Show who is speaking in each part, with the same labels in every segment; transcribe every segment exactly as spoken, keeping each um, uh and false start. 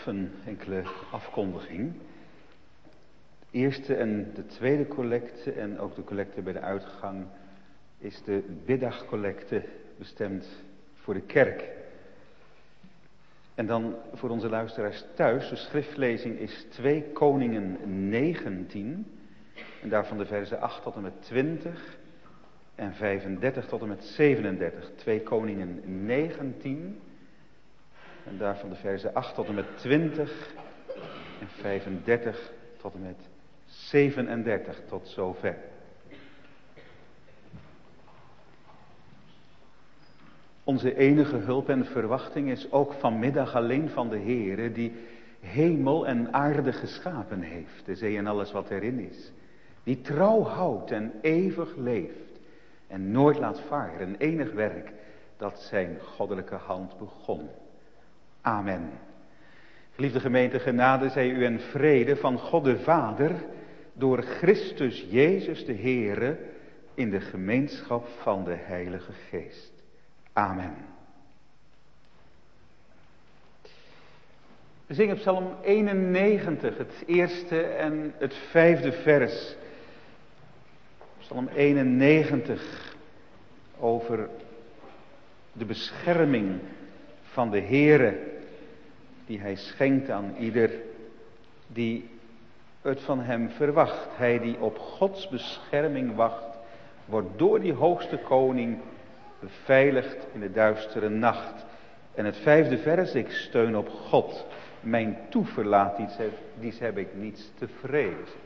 Speaker 1: vooraf een enkele afkondiging. De eerste en de tweede collecte en ook de collecte bij de uitgang is de middagcollecte bestemd voor de kerk. En dan voor onze luisteraars thuis, de schriftlezing is twee Koningen negentien. En daarvan de verzen acht tot en met twintig en vijfendertig tot en met zevenendertig. twee Koningen negentien. En daarvan de verzen acht tot en met twintig en vijfendertig tot en met zevenendertig. Tot zover. Onze enige hulp en verwachting is ook vanmiddag alleen van de Heere, die hemel en aarde geschapen heeft, de zee en alles wat erin is. Die trouw houdt en eeuwig leeft en nooit laat varen, een enig werk dat zijn goddelijke hand begon. Amen. Geliefde gemeente, genade zij u en vrede van God de Vader, door Christus Jezus de Heere, in de gemeenschap van de Heilige Geest. Amen. We zingen Psalm eenennegentig, het eerste en het vijfde vers. Psalm eenennegentig, over de bescherming van de Heere, die hij schenkt aan ieder die het van hem verwacht. Hij die op Gods bescherming wacht, wordt door die hoogste koning beveiligd in de duistere nacht. En het vijfde vers, ik steun op God. Mijn toeverlaat, dies heb, dies heb ik niets te vrezen.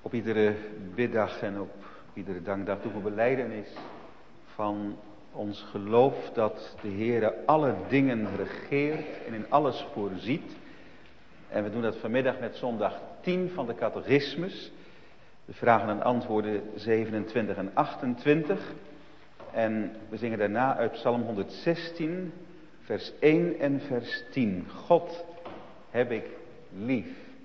Speaker 1: Op iedere biddag en op iedere dankdag doen we belijdenis van ons geloof dat de Heere alle dingen regeert en in alles voorziet. En we doen dat vanmiddag met zondag tien van de catechismus. De vragen en antwoorden zevenentwintig en achtentwintig. En we zingen daarna uit Psalm honderdzestien, vers één en vers tien. God heb ik lief.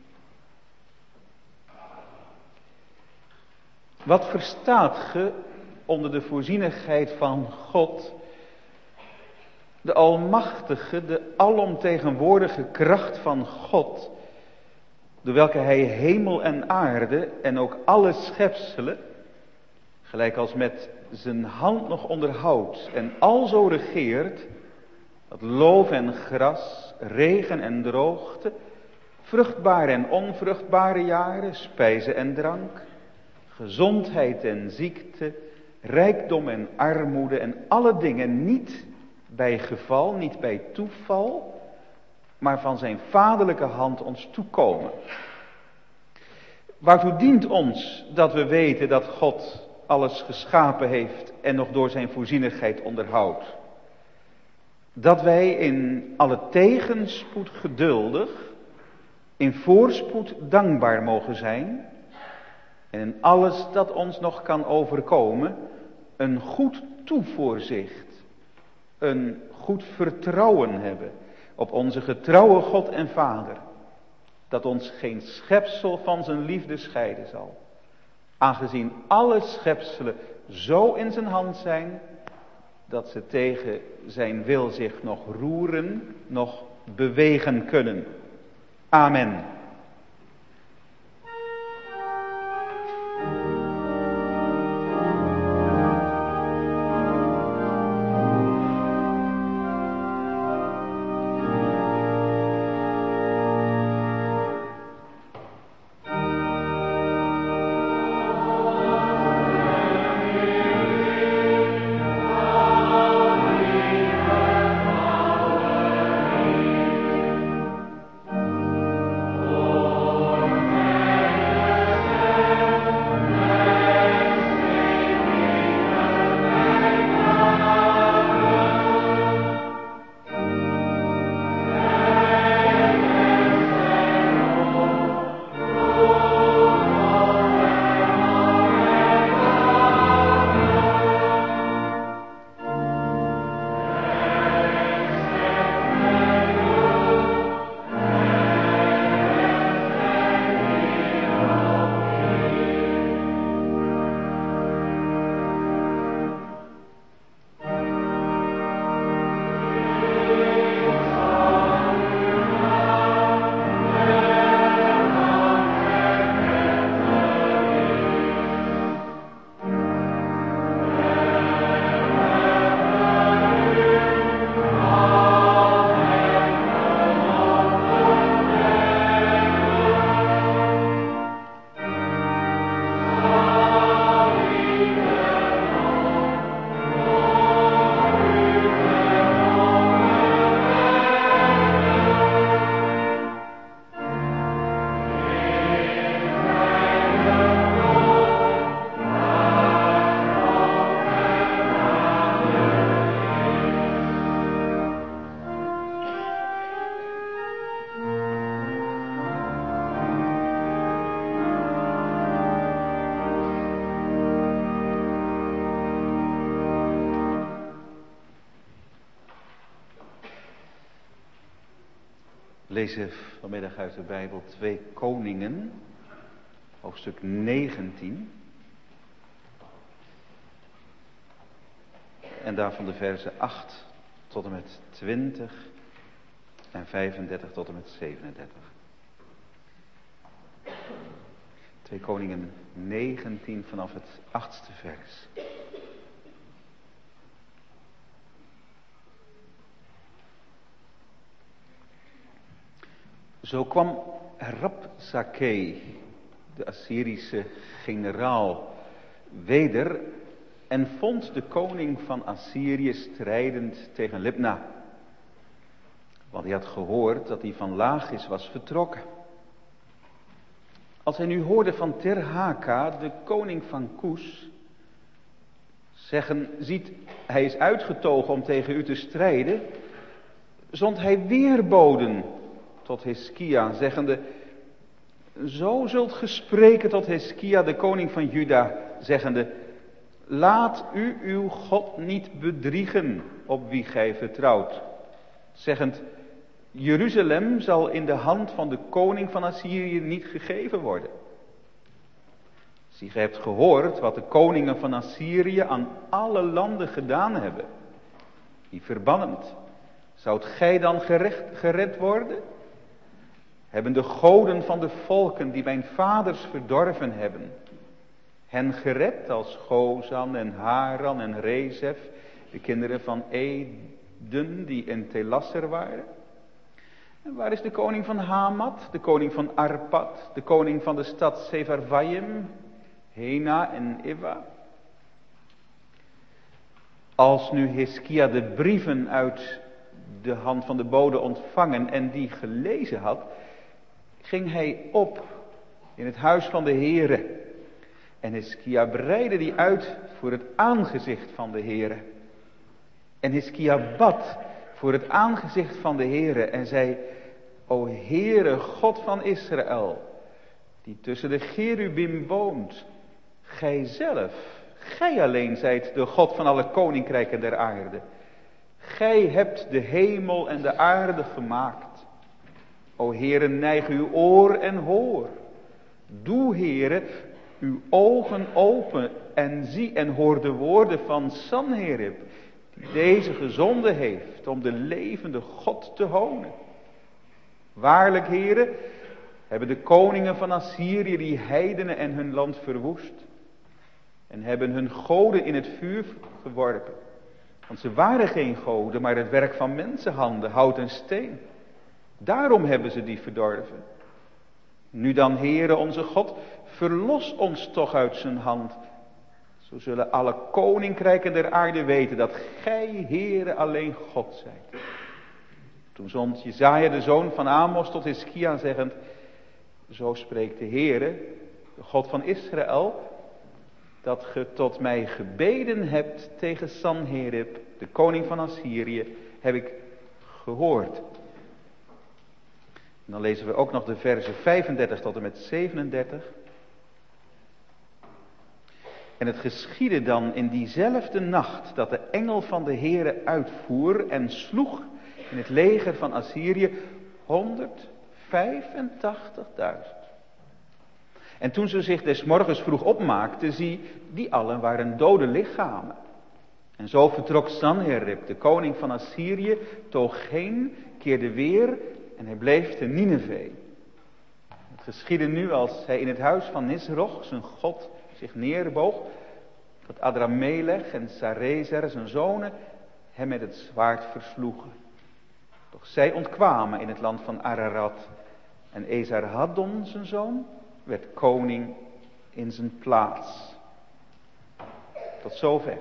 Speaker 1: Wat verstaat ge onder de voorzienigheid van God, de almachtige, de alomtegenwoordige kracht van God, door welke hij hemel en aarde en ook alle schepselen, gelijk als met zijn hand nog onderhoudt en alzo regeert, dat loof en gras, regen en droogte, vruchtbare en onvruchtbare jaren, spijze en drank, gezondheid en ziekte, rijkdom en armoede en alle dingen niet bij geval, niet bij toeval, maar van zijn vaderlijke hand ons toekomen. Waartoe dient ons dat we weten dat God alles geschapen heeft en nog door zijn voorzienigheid onderhoudt? Dat wij in alle tegenspoed geduldig, in voorspoed dankbaar mogen zijn en in alles dat ons nog kan overkomen een goed toevoorzicht, een goed vertrouwen hebben op onze getrouwe God en Vader, dat ons geen schepsel van zijn liefde scheiden zal, aangezien alle schepselen zo in zijn hand zijn, dat ze tegen zijn wil zich nog roeren, nog bewegen kunnen. Amen. Lezen vanmiddag uit de Bijbel twee Koningen, hoofdstuk negentien. En daarvan de verzen acht tot en met twintig en vijfendertig tot en met zevenendertig. twee Koningen negentien vanaf het achtste vers. Zo kwam Rabsakeh, de Assyrische generaal, weder en vond de koning van Assyrië strijdend tegen Libna. Want hij had gehoord dat hij van Lachis was vertrokken. Als hij nu hoorde van Tirhaka, de koning van Koes, zeggen, ziet, hij is uitgetogen om tegen u te strijden, zond hij weerboden tot Hiskia, zeggende, zo zult ge spreken tot Hiskia, de koning van Juda, zeggende, laat u uw God niet bedriegen op wie gij vertrouwt, zeggend, Jeruzalem zal in de hand van de koning van Assyrië niet gegeven worden. Zie, gij hebt gehoord wat de koningen van Assyrië aan alle landen gedaan hebben, die verbannend. Zoudt gij dan gerecht, gered worden? Hebben de goden van de volken die mijn vaders verdorven hebben, hen gered als Gozan en Haran en Rezef, de kinderen van Eden die in Telasser waren? En waar is de koning van Hamat, de koning van Arpad, de koning van de stad Sefarvayim, Hena en Iwa? Als nu Hiskia de brieven uit de hand van de bode ontvangen en die gelezen had, ging hij op in het huis van de Heere. En Hiskia breidde die uit voor het aangezicht van de Heere. En Hiskia bad voor het aangezicht van de Heere en zei, O Heere, God van Israël, die tussen de cherubim woont, gij zelf, gij alleen zijt de God van alle koninkrijken der aarde. Gij hebt de hemel en de aarde gemaakt. O Heere, neig uw oor en hoor. Doe, Heere, uw ogen open en zie en hoor de woorden van Sanherib, die deze gezonden heeft om de levende God te honen. Waarlijk, Heere, hebben de koningen van Assyrië die heidenen en hun land verwoest en hebben hun goden in het vuur geworpen. Want ze waren geen goden, maar het werk van mensenhanden, hout en steen. Daarom hebben ze die verdorven. Nu dan, Heere onze God, verlos ons toch uit zijn hand. Zo zullen alle koninkrijken der aarde weten dat gij, Heere, alleen God zijt. Toen zond Jesaja de zoon van Amos tot Hiskia zeggend, zo spreekt de Heere, de God van Israël, dat ge tot mij gebeden hebt tegen Sanherib, de koning van Assyrië, heb ik gehoord. En dan lezen we ook nog de versen vijfendertig tot en met zevenendertig. En het geschiedde dan in diezelfde nacht dat de engel van de Heere uitvoer en sloeg in het leger van Assyrië honderdvijfentachtigduizend. En toen ze zich des morgens vroeg opmaakten, zie, die allen waren dode lichamen. En zo vertrok Sanherib, de koning van Assyrië, toog heen, keerde weer en hij bleef te Nineve. Het geschiedde nu als hij in het huis van Nisroch, zijn god, zich neerboog, dat Adramelech en Sarezer, zijn zonen, hem met het zwaard versloegen. Doch zij ontkwamen in het land van Ararat en Esarhaddon, zijn zoon, werd koning in zijn plaats. Tot zover.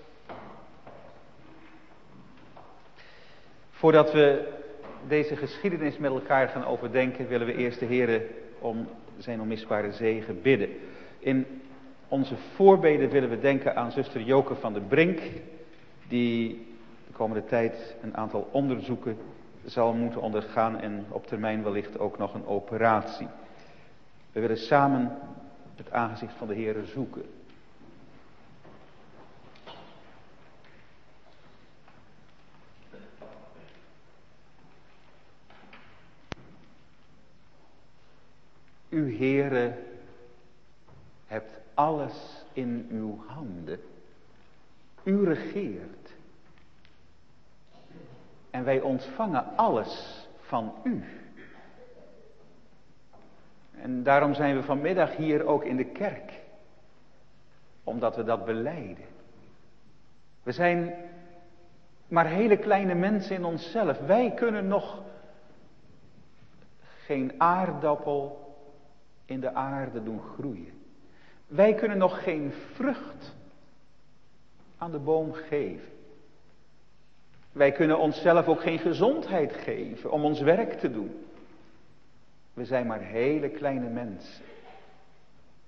Speaker 1: Voordat we deze geschiedenis met elkaar gaan overdenken, willen we eerst de Heere om zijn onmisbare zegen bidden. In onze voorbeden willen we denken aan zuster Joke van der Brink, die de komende tijd een aantal onderzoeken zal moeten ondergaan en op termijn wellicht ook nog een operatie. We willen samen het aangezicht van de Heere zoeken. U, Heere, hebt alles in uw handen. U regeert. En wij ontvangen alles van u. En daarom zijn we vanmiddag hier ook in de kerk. Omdat we dat belijden. We zijn maar hele kleine mensen in onszelf. Wij kunnen nog geen aardappel in de aarde doen groeien. Wij kunnen nog geen vrucht aan de boom geven. Wij kunnen onszelf ook geen gezondheid geven om ons werk te doen. We zijn maar hele kleine mensen.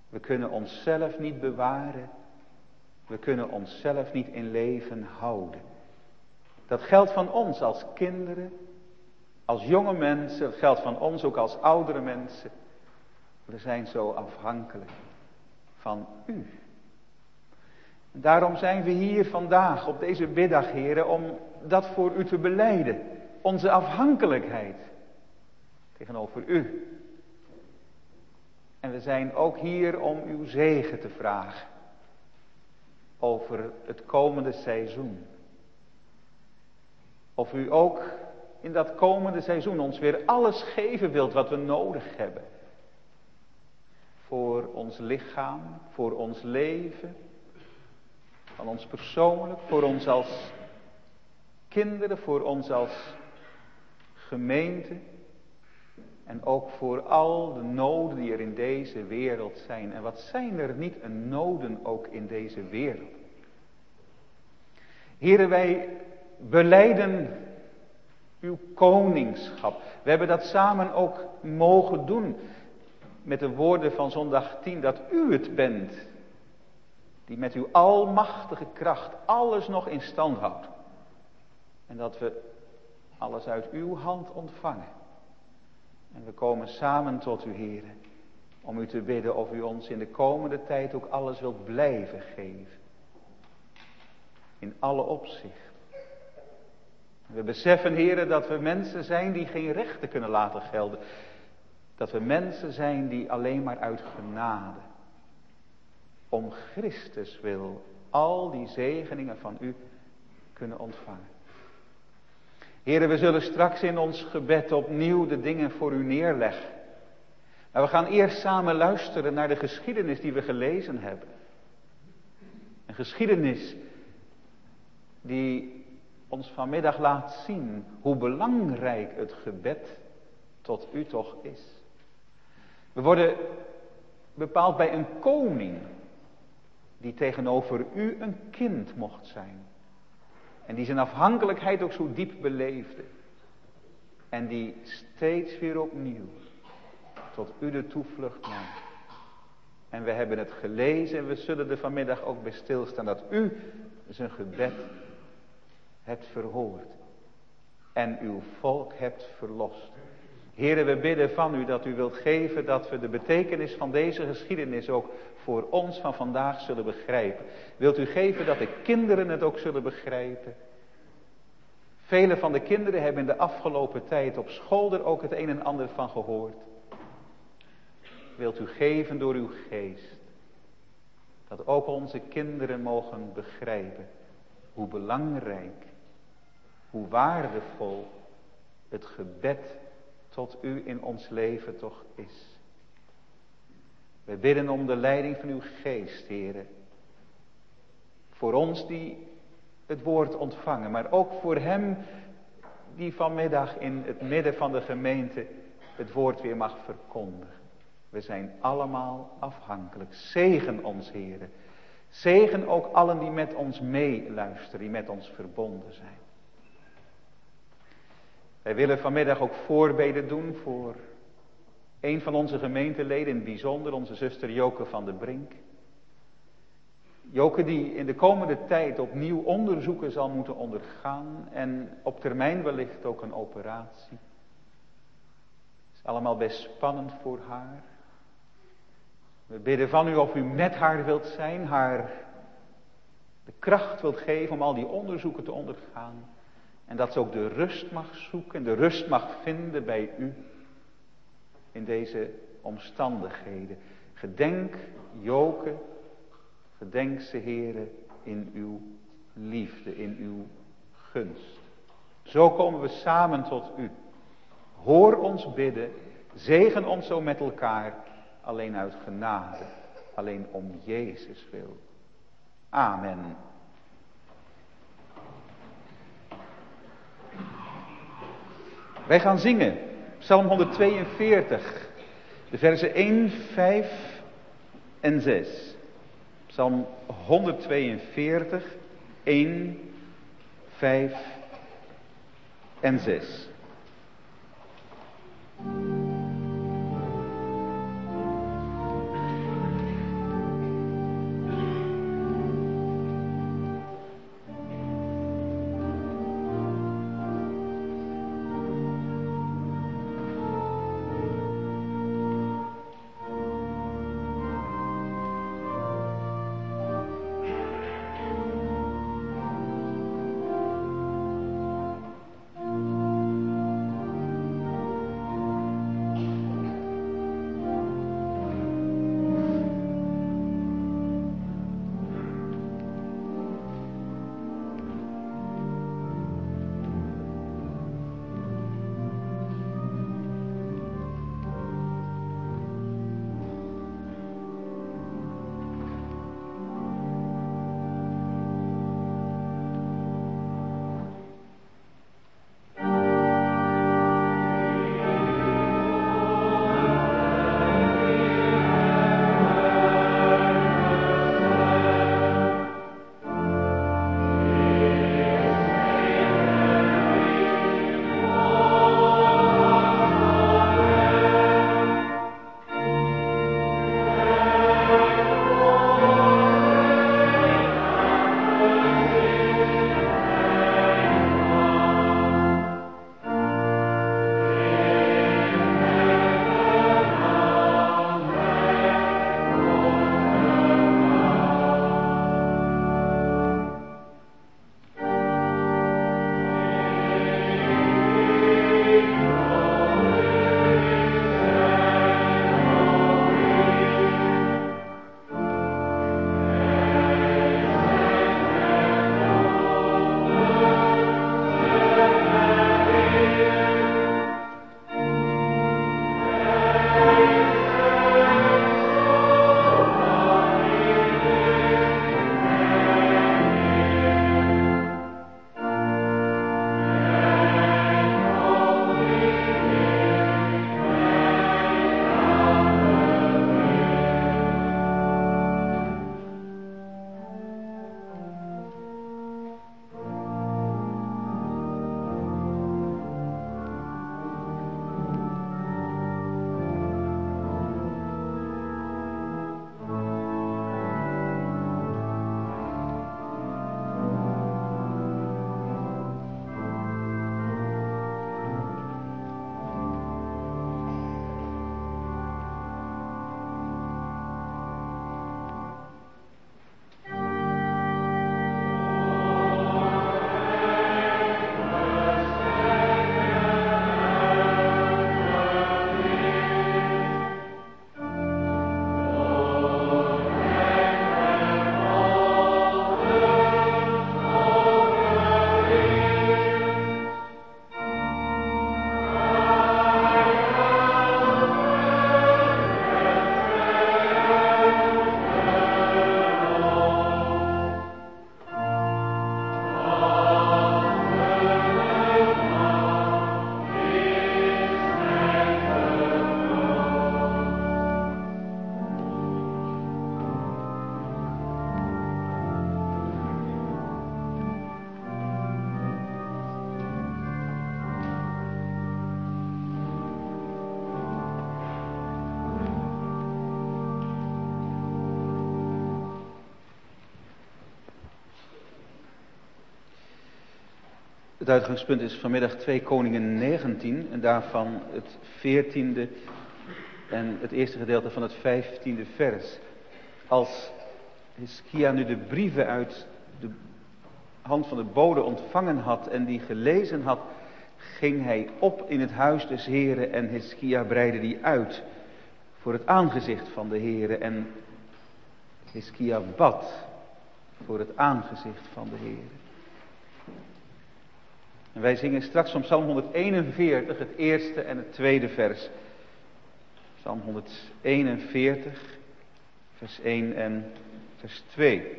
Speaker 1: We kunnen onszelf niet bewaren. We kunnen onszelf niet in leven houden. Dat geldt van ons als kinderen, als jonge mensen. Dat geldt van ons ook als oudere mensen. We zijn zo afhankelijk van u. En daarom zijn we hier vandaag op deze middag, heren, om dat voor u te belijden. Onze afhankelijkheid tegenover u. En we zijn ook hier om uw zegen te vragen over het komende seizoen. Of u ook in dat komende seizoen ons weer alles geven wilt wat we nodig hebben. Voor ons lichaam, voor ons leven, van ons persoonlijk, voor ons als kinderen, voor ons als gemeente. En ook voor al de noden die er in deze wereld zijn. En wat zijn er niet een noden ook in deze wereld. Heren, wij belijden uw koningschap. We hebben dat samen ook mogen doen. Met de woorden van zondag tien. Dat u het bent. Die met uw almachtige kracht alles nog in stand houdt. En dat we alles uit uw hand ontvangen. En we komen samen tot u, heren, om u te bidden of u ons in de komende tijd ook alles wilt blijven geven. In alle opzichten. We beseffen, heren, dat we mensen zijn die geen rechten kunnen laten gelden. Dat we mensen zijn die alleen maar uit genade, om Christus wil, al die zegeningen van u kunnen ontvangen. Heren, we zullen straks in ons gebed opnieuw de dingen voor u neerleggen. Maar we gaan eerst samen luisteren naar de geschiedenis die we gelezen hebben. Een geschiedenis die ons vanmiddag laat zien hoe belangrijk het gebed tot u toch is. We worden bepaald bij een koning die tegenover u een kind mocht zijn. En die zijn afhankelijkheid ook zo diep beleefde. En die steeds weer opnieuw tot u de toevlucht nam. En we hebben het gelezen en we zullen er vanmiddag ook bij stilstaan. Dat u zijn gebed hebt verhoord. En uw volk hebt verlost. Heren, we bidden van u dat u wilt geven dat we de betekenis van deze geschiedenis ook voor ons van vandaag zullen begrijpen. Wilt u geven dat de kinderen het ook zullen begrijpen? Vele van de kinderen hebben in de afgelopen tijd op school er ook het een en ander van gehoord. Wilt u geven door uw geest, dat ook onze kinderen mogen begrijpen hoe belangrijk, hoe waardevol het gebed tot u in ons leven toch is. We bidden om de leiding van uw geest, heren. Voor ons die het woord ontvangen, maar ook voor hem die vanmiddag in het midden van de gemeente het woord weer mag verkondigen. We zijn allemaal afhankelijk. Zegen ons, heren. Zegen ook allen die met ons meeluisteren, die met ons verbonden zijn. Wij willen vanmiddag ook voorbeden doen voor een van onze gemeenteleden, in het bijzonder onze zuster Joke van de Brink. Joke die in de komende tijd opnieuw onderzoeken zal moeten ondergaan en op termijn wellicht ook een operatie. Het is allemaal best spannend voor haar. We bidden van u of u met haar wilt zijn, haar de kracht wilt geven om al die onderzoeken te ondergaan. En dat ze ook de rust mag zoeken, de rust mag vinden bij u in deze omstandigheden. Gedenk Joke, gedenk ze, heren, in uw liefde, in uw gunst. Zo komen we samen tot u. Hoor ons bidden, zegen ons zo met elkaar, alleen uit genade, alleen om Jezus wil. Amen. Wij gaan zingen, Psalm honderdtweeënveertig, de versen één, vijf en zes. Psalm honderdtweeënveertig, één, vijf en zes. Het uitgangspunt is vanmiddag twee Koningen negentien en daarvan het veertiende en het eerste gedeelte van het vijftiende vers. Als Hiskia nu de brieven uit de hand van de bode ontvangen had en die gelezen had, ging hij op in het huis des Heren en Hiskia breidde die uit voor het aangezicht van de Heren en Hiskia bad voor het aangezicht van de Heren. En wij zingen straks van Psalm honderdeenenveertig, het eerste en het tweede vers. Psalm honderdeenenveertig, vers één en vers twee.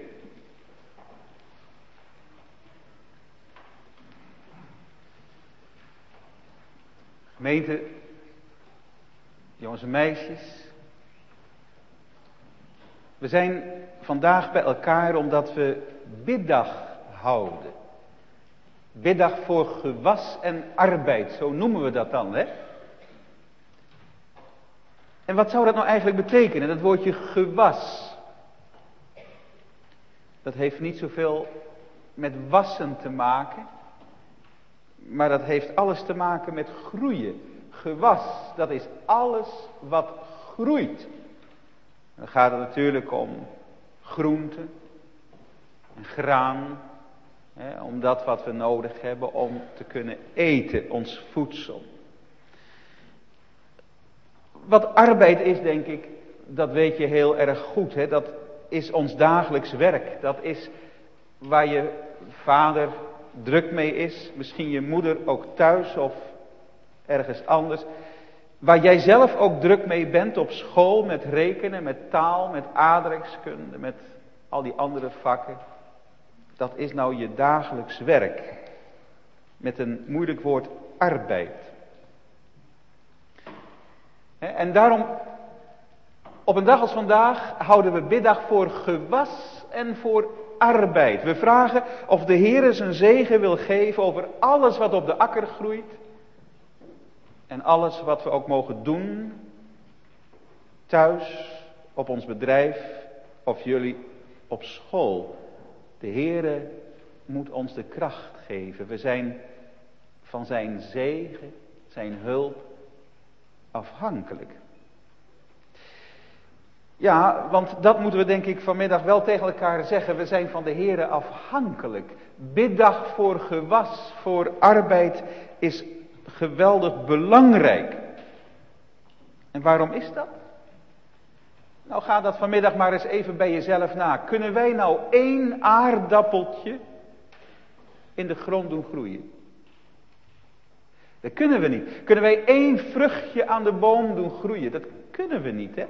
Speaker 1: Gemeente, jongens en meisjes. We zijn vandaag bij elkaar omdat we biddag houden. Biddag voor gewas en arbeid, zo noemen we dat dan, hè? En wat zou dat nou eigenlijk betekenen, dat woordje gewas? Dat heeft niet zoveel met wassen te maken, maar dat heeft alles te maken met groeien. Gewas, dat is alles wat groeit. Dan gaat het natuurlijk om groenten en graan. Hè, om dat wat we nodig hebben om te kunnen eten, ons voedsel. Wat arbeid is, denk ik, dat weet je heel erg goed. Hè? Dat is ons dagelijks werk. Dat is waar je vader druk mee is. Misschien je moeder ook thuis of ergens anders. Waar jij zelf ook druk mee bent op school, met rekenen, met taal, met aardrijkskunde, met al die andere vakken. Dat is nou je dagelijks werk. Met een moeilijk woord, arbeid. En daarom, op een dag als vandaag, houden we biddag voor gewas en voor arbeid. We vragen of de Heer zijn zegen wil geven over alles wat op de akker groeit. En alles wat we ook mogen doen, thuis, op ons bedrijf of jullie op school. De Heere moet ons de kracht geven. We zijn van zijn zegen, zijn hulp afhankelijk. Ja, want dat moeten we denk ik vanmiddag wel tegen elkaar zeggen. We zijn van de Heere afhankelijk. Biddag voor gewas, voor arbeid is geweldig belangrijk. En waarom is dat? Nou, ga dat vanmiddag maar eens even bij jezelf na. Kunnen wij nou één aardappeltje in de grond doen groeien? Dat kunnen we niet. Kunnen wij één vruchtje aan de boom doen groeien? Dat kunnen we niet, hè?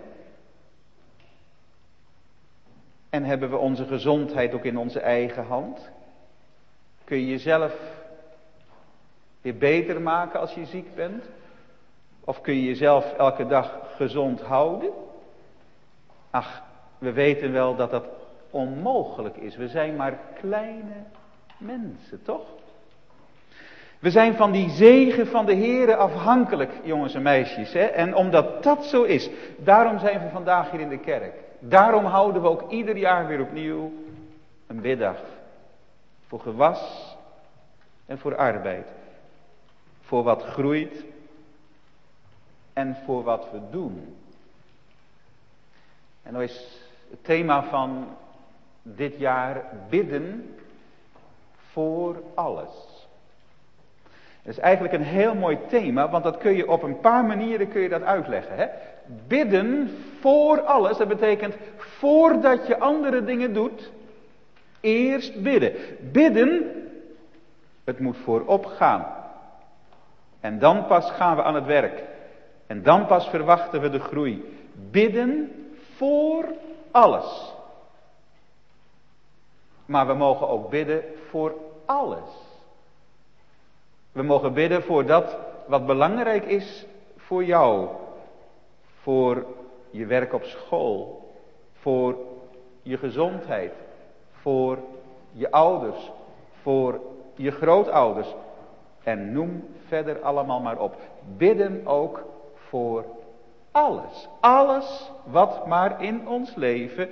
Speaker 1: En hebben we onze gezondheid ook in onze eigen hand? Kun je jezelf weer beter maken als je ziek bent? Of kun je jezelf elke dag gezond houden? Ach, we weten wel dat dat onmogelijk is. We zijn maar kleine mensen, toch? We zijn van die zegen van de Heere afhankelijk, jongens en meisjes. Hè? En omdat dat zo is, daarom zijn we vandaag hier in de kerk. Daarom houden we ook ieder jaar weer opnieuw een biddag. Voor gewas en voor arbeid. Voor wat groeit en voor wat we doen. En nou is het thema van dit jaar bidden voor alles. Dat is eigenlijk een heel mooi thema, want dat kun je op een paar manieren kun je dat uitleggen. Hè? Bidden voor alles, dat betekent voordat je andere dingen doet, eerst bidden. Bidden, het moet voorop gaan. En dan pas gaan we aan het werk. En dan pas verwachten we de groei. Bidden voor alles. Maar we mogen ook bidden voor alles. We mogen bidden voor dat wat belangrijk is voor jou. Voor je werk op school. Voor je gezondheid. Voor je ouders. Voor je grootouders. En noem verder allemaal maar op. Bidden ook voor alles. Alles wat maar in ons leven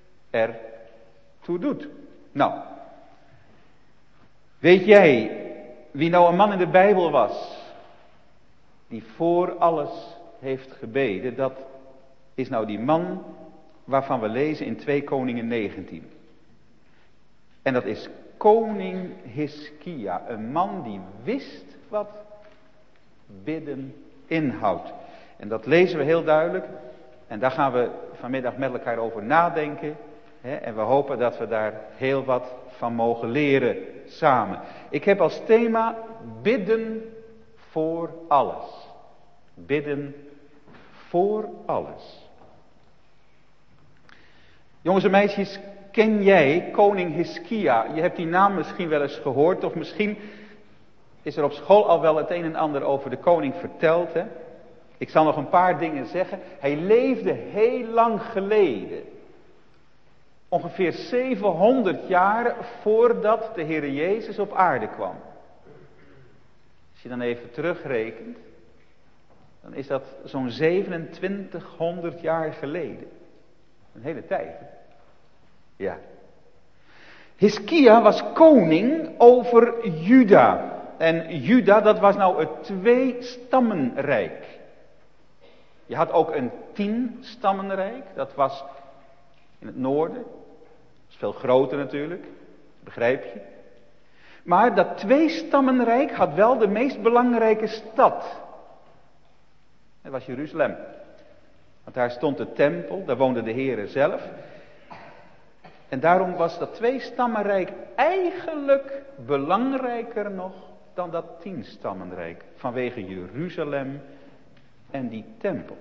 Speaker 1: ertoe doet. Nou, weet jij Wie nou een man in de Bijbel was, die voor alles heeft gebeden, dat is nou die man waarvan we lezen in twee Koningen negentien. En dat is koning Hiskia, een man die wist wat bidden inhoudt. En dat lezen we heel duidelijk. En daar gaan we vanmiddag met elkaar over nadenken. Hè, en we hopen dat we daar heel wat van mogen leren samen. Ik heb als thema bidden voor alles. Bidden voor alles. Jongens en meisjes, ken jij koning Hiskia? Je hebt die naam misschien wel eens gehoord, of misschien is er op school al wel het een en ander over de koning verteld. Hè? Ik zal nog een paar dingen zeggen. Hij leefde heel lang geleden. Ongeveer zevenhonderd jaar voordat de Heere Jezus op aarde kwam. Als je dan even terugrekent, dan is dat zo'n zevenentwintighonderd jaar geleden. Een hele tijd. Hè? Ja. Hiskia was koning over Juda. En Juda, dat was nou het twee-stammenrijk. Je had ook een tien-stammenrijk. Dat was in het noorden. Dat is veel groter natuurlijk. Begrijp je? Maar dat twee-stammenrijk had wel de meest belangrijke stad. Dat was Jeruzalem. Want daar stond de tempel, daar woonde de Heere zelf. En daarom was dat twee-stammenrijk eigenlijk belangrijker nog dan dat tien-stammenrijk. Vanwege Jeruzalem en die tempel.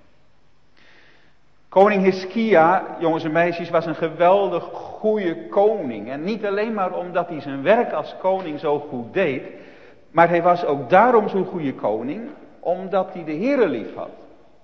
Speaker 1: Koning Hiskia, jongens en meisjes, was een geweldig goede koning. En niet alleen maar omdat hij zijn werk als koning zo goed deed. Maar hij was ook daarom zo'n goede koning, omdat hij de Heere lief had.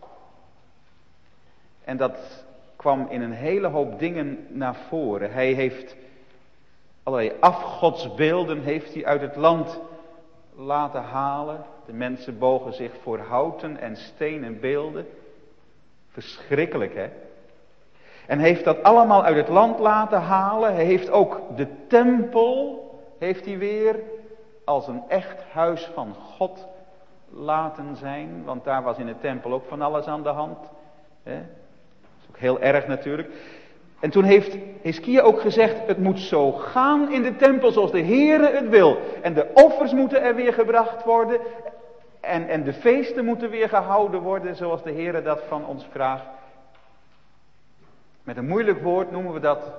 Speaker 1: En dat kwam in een hele hoop dingen naar voren. Hij heeft allerlei afgodsbeelden heeft hij uit het land laten halen. De mensen bogen zich voor houten en stenen beelden. Verschrikkelijk, hè? En hij heeft dat allemaal uit het land laten halen. Hij heeft ook de tempel, heeft hij weer als een echt huis van God laten zijn. Want daar was in de tempel ook van alles aan de hand. Hè? Dat is ook heel erg natuurlijk. En toen heeft Hiskia ook gezegd, het moet zo gaan in de tempel zoals de Heere het wil. En de offers moeten er weer gebracht worden. En, en de feesten moeten weer gehouden worden zoals de Heere dat van ons vraagt. Met een moeilijk woord noemen we dat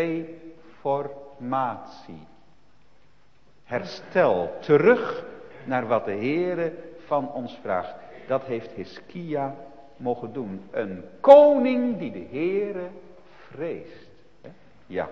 Speaker 1: reformatie. Herstel, terug naar wat de Heere van ons vraagt. Dat heeft Hiskia mogen doen. Een koning die de Heere vreest. Ja.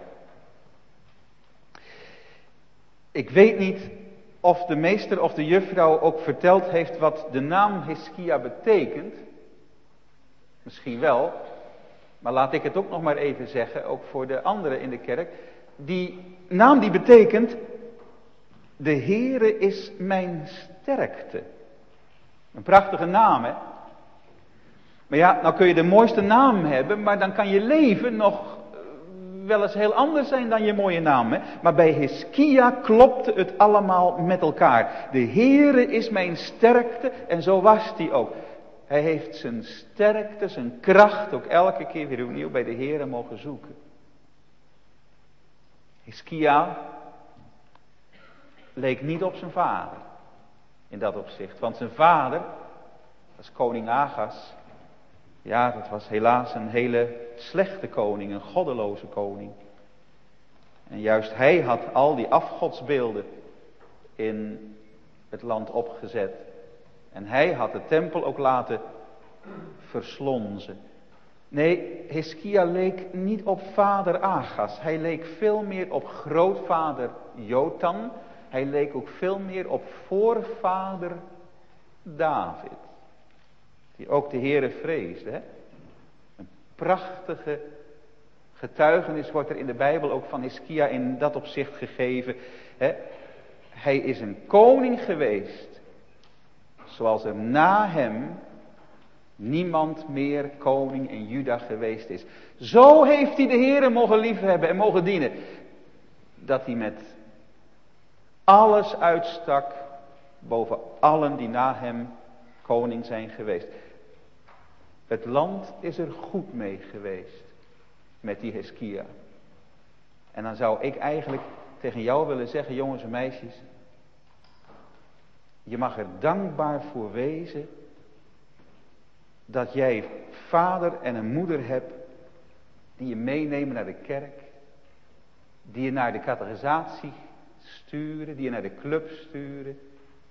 Speaker 1: Ik weet niet of de meester of de juffrouw ook verteld heeft wat de naam Hiskia betekent. Misschien wel. Maar laat ik het ook nog maar even zeggen, ook voor de anderen in de kerk. Die naam die betekent, de Heere is mijn sterkte. Een prachtige naam, hè? Maar ja, nou kun je de mooiste naam hebben, maar dan kan je leven nog wel eens heel anders zijn dan je mooie naam. Hè? Maar bij Hiskia klopte het allemaal met elkaar. De Heere is mijn sterkte en zo was hij ook. Hij heeft zijn sterkte, zijn kracht ook elke keer weer opnieuw bij de Heere mogen zoeken. Hiskia leek niet op zijn vader in dat opzicht. Want zijn vader, dat is koning Agas. Ja, dat was helaas een hele slechte koning, een goddeloze koning. En juist hij had al die afgodsbeelden in het land opgezet. En hij had de tempel ook laten verslonzen. Nee, Hiskia leek niet op vader Agas. Hij leek veel meer op grootvader Jotam. Hij leek ook veel meer op voorvader David. Die ook de Heere vreesde. Hè? Een prachtige getuigenis wordt er in de Bijbel ook van Hiskia in dat opzicht gegeven. Hè? Hij is een koning geweest. Zoals er na hem niemand meer koning in Juda geweest is. Zo heeft hij de Heere mogen liefhebben en mogen dienen. Dat hij met alles uitstak boven allen die na hem koning zijn geweest. Het land is er goed mee geweest met die Hiskia. En dan zou ik eigenlijk tegen jou willen zeggen, jongens en meisjes, je mag er dankbaar voor wezen dat jij vader en een moeder hebt die je meenemen naar de kerk, die je naar de catechisatie sturen, die je naar de club sturen,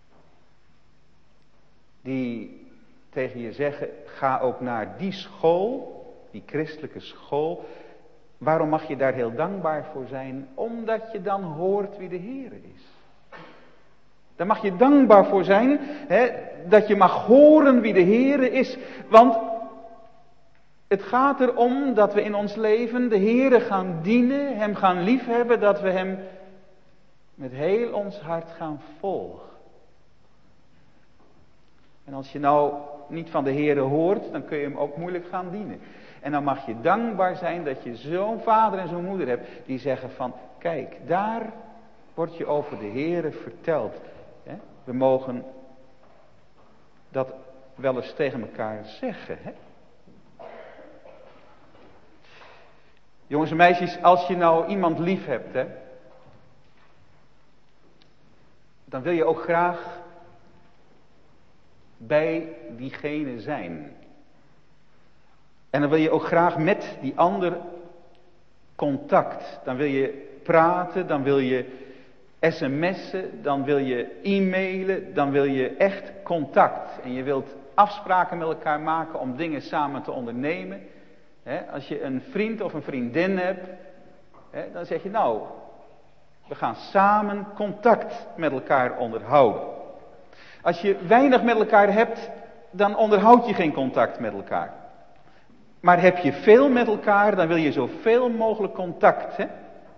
Speaker 1: die tegen je zeggen, ga ook naar die school, die christelijke school. Waarom mag je daar heel dankbaar voor zijn? Omdat je dan hoort wie de Heer is. Daar mag je dankbaar voor zijn, hè, dat je mag horen wie de Heer is. Want het gaat erom dat we in ons leven de Heer gaan dienen, hem gaan liefhebben, dat we hem met heel ons hart gaan volgen. En als je nou niet van de Heer hoort, dan kun je hem ook moeilijk gaan dienen. En dan mag je dankbaar zijn dat je zo'n vader en zo'n moeder hebt die zeggen van, kijk, daar wordt je over de Heer verteld. We mogen dat wel eens tegen elkaar zeggen. Hè? Jongens en meisjes, als je nou iemand lief hebt, hè, dan wil je ook graag bij diegene zijn. En dan wil je ook graag met die ander contact. Dan wil je praten, dan wil je sms'en, dan wil je e-mailen, dan wil je echt contact. En je wilt afspraken met elkaar maken om dingen samen te ondernemen. He, als je een vriend of een vriendin hebt, he, dan zeg je nou, we gaan samen contact met elkaar onderhouden. Als je weinig met elkaar hebt, dan onderhoud je geen contact met elkaar. Maar heb je veel met elkaar, dan wil je zoveel mogelijk contact. Hè?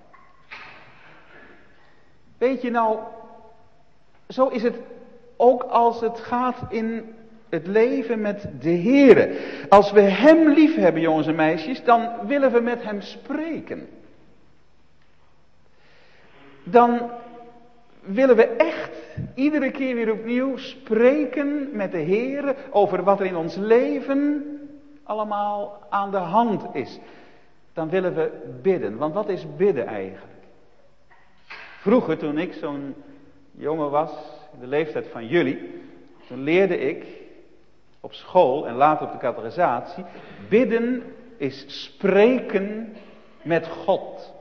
Speaker 1: Weet je nou, zo is het ook als het gaat in het leven met de Heere. Als we hem lief hebben, jongens en meisjes, dan willen we met hem spreken. Dan willen we echt iedere keer weer opnieuw spreken met de Heere over wat er in ons leven allemaal aan de hand is. Dan willen we bidden. Want wat is bidden eigenlijk? Vroeger, toen ik zo'n jongen was, in de leeftijd van jullie, toen leerde ik op school en later op de catechisatie, bidden is spreken met God.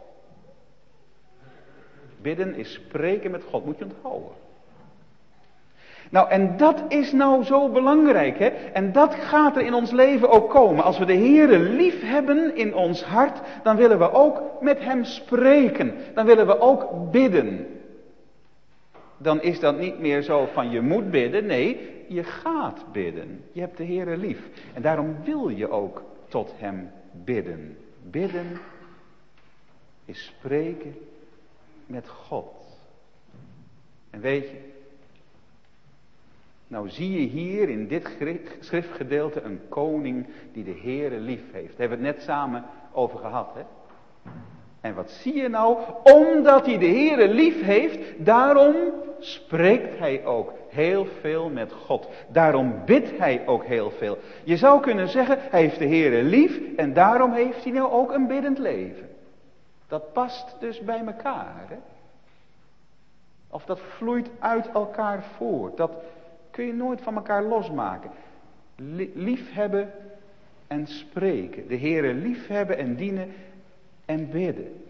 Speaker 1: Bidden is spreken met God, moet je onthouden. Nou, en dat is nou zo belangrijk, hè? En dat gaat er in ons leven ook komen. Als we de Heere lief hebben in ons hart, dan willen we ook met hem spreken. Dan willen we ook bidden. Dan is dat niet meer zo van je moet bidden, nee, je gaat bidden. Je hebt de Heere lief. En daarom wil je ook tot hem bidden. Bidden is spreken met God. En weet je, nou zie je hier in dit schriftgedeelte een koning die de Heere lief heeft. Daar hebben we het net samen over gehad, hè? En wat zie je nou? Omdat hij de Heere lief heeft, daarom spreekt hij ook heel veel met God. Daarom bidt hij ook heel veel. Je zou kunnen zeggen, hij heeft de Heere lief en daarom heeft hij nou ook een biddend leven. Dat past dus bij elkaar, hè? Of dat vloeit uit elkaar voort. Dat kun je nooit van elkaar losmaken. Liefhebben en spreken. De Heere liefhebben en dienen en bidden.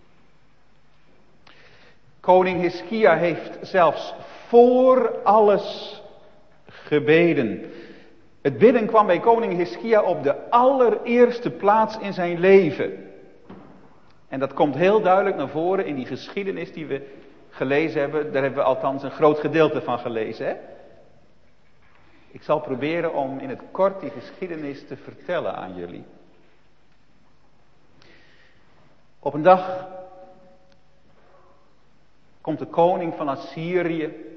Speaker 1: Koning Hiskia heeft zelfs voor alles gebeden. Het bidden kwam bij koning Hiskia op de allereerste plaats in zijn leven. En dat komt heel duidelijk naar voren in die geschiedenis die we gelezen hebben. Daar hebben we althans een groot gedeelte van gelezen, hè? Ik zal proberen om in het kort die geschiedenis te vertellen aan jullie. Op een dag komt de koning van Assyrië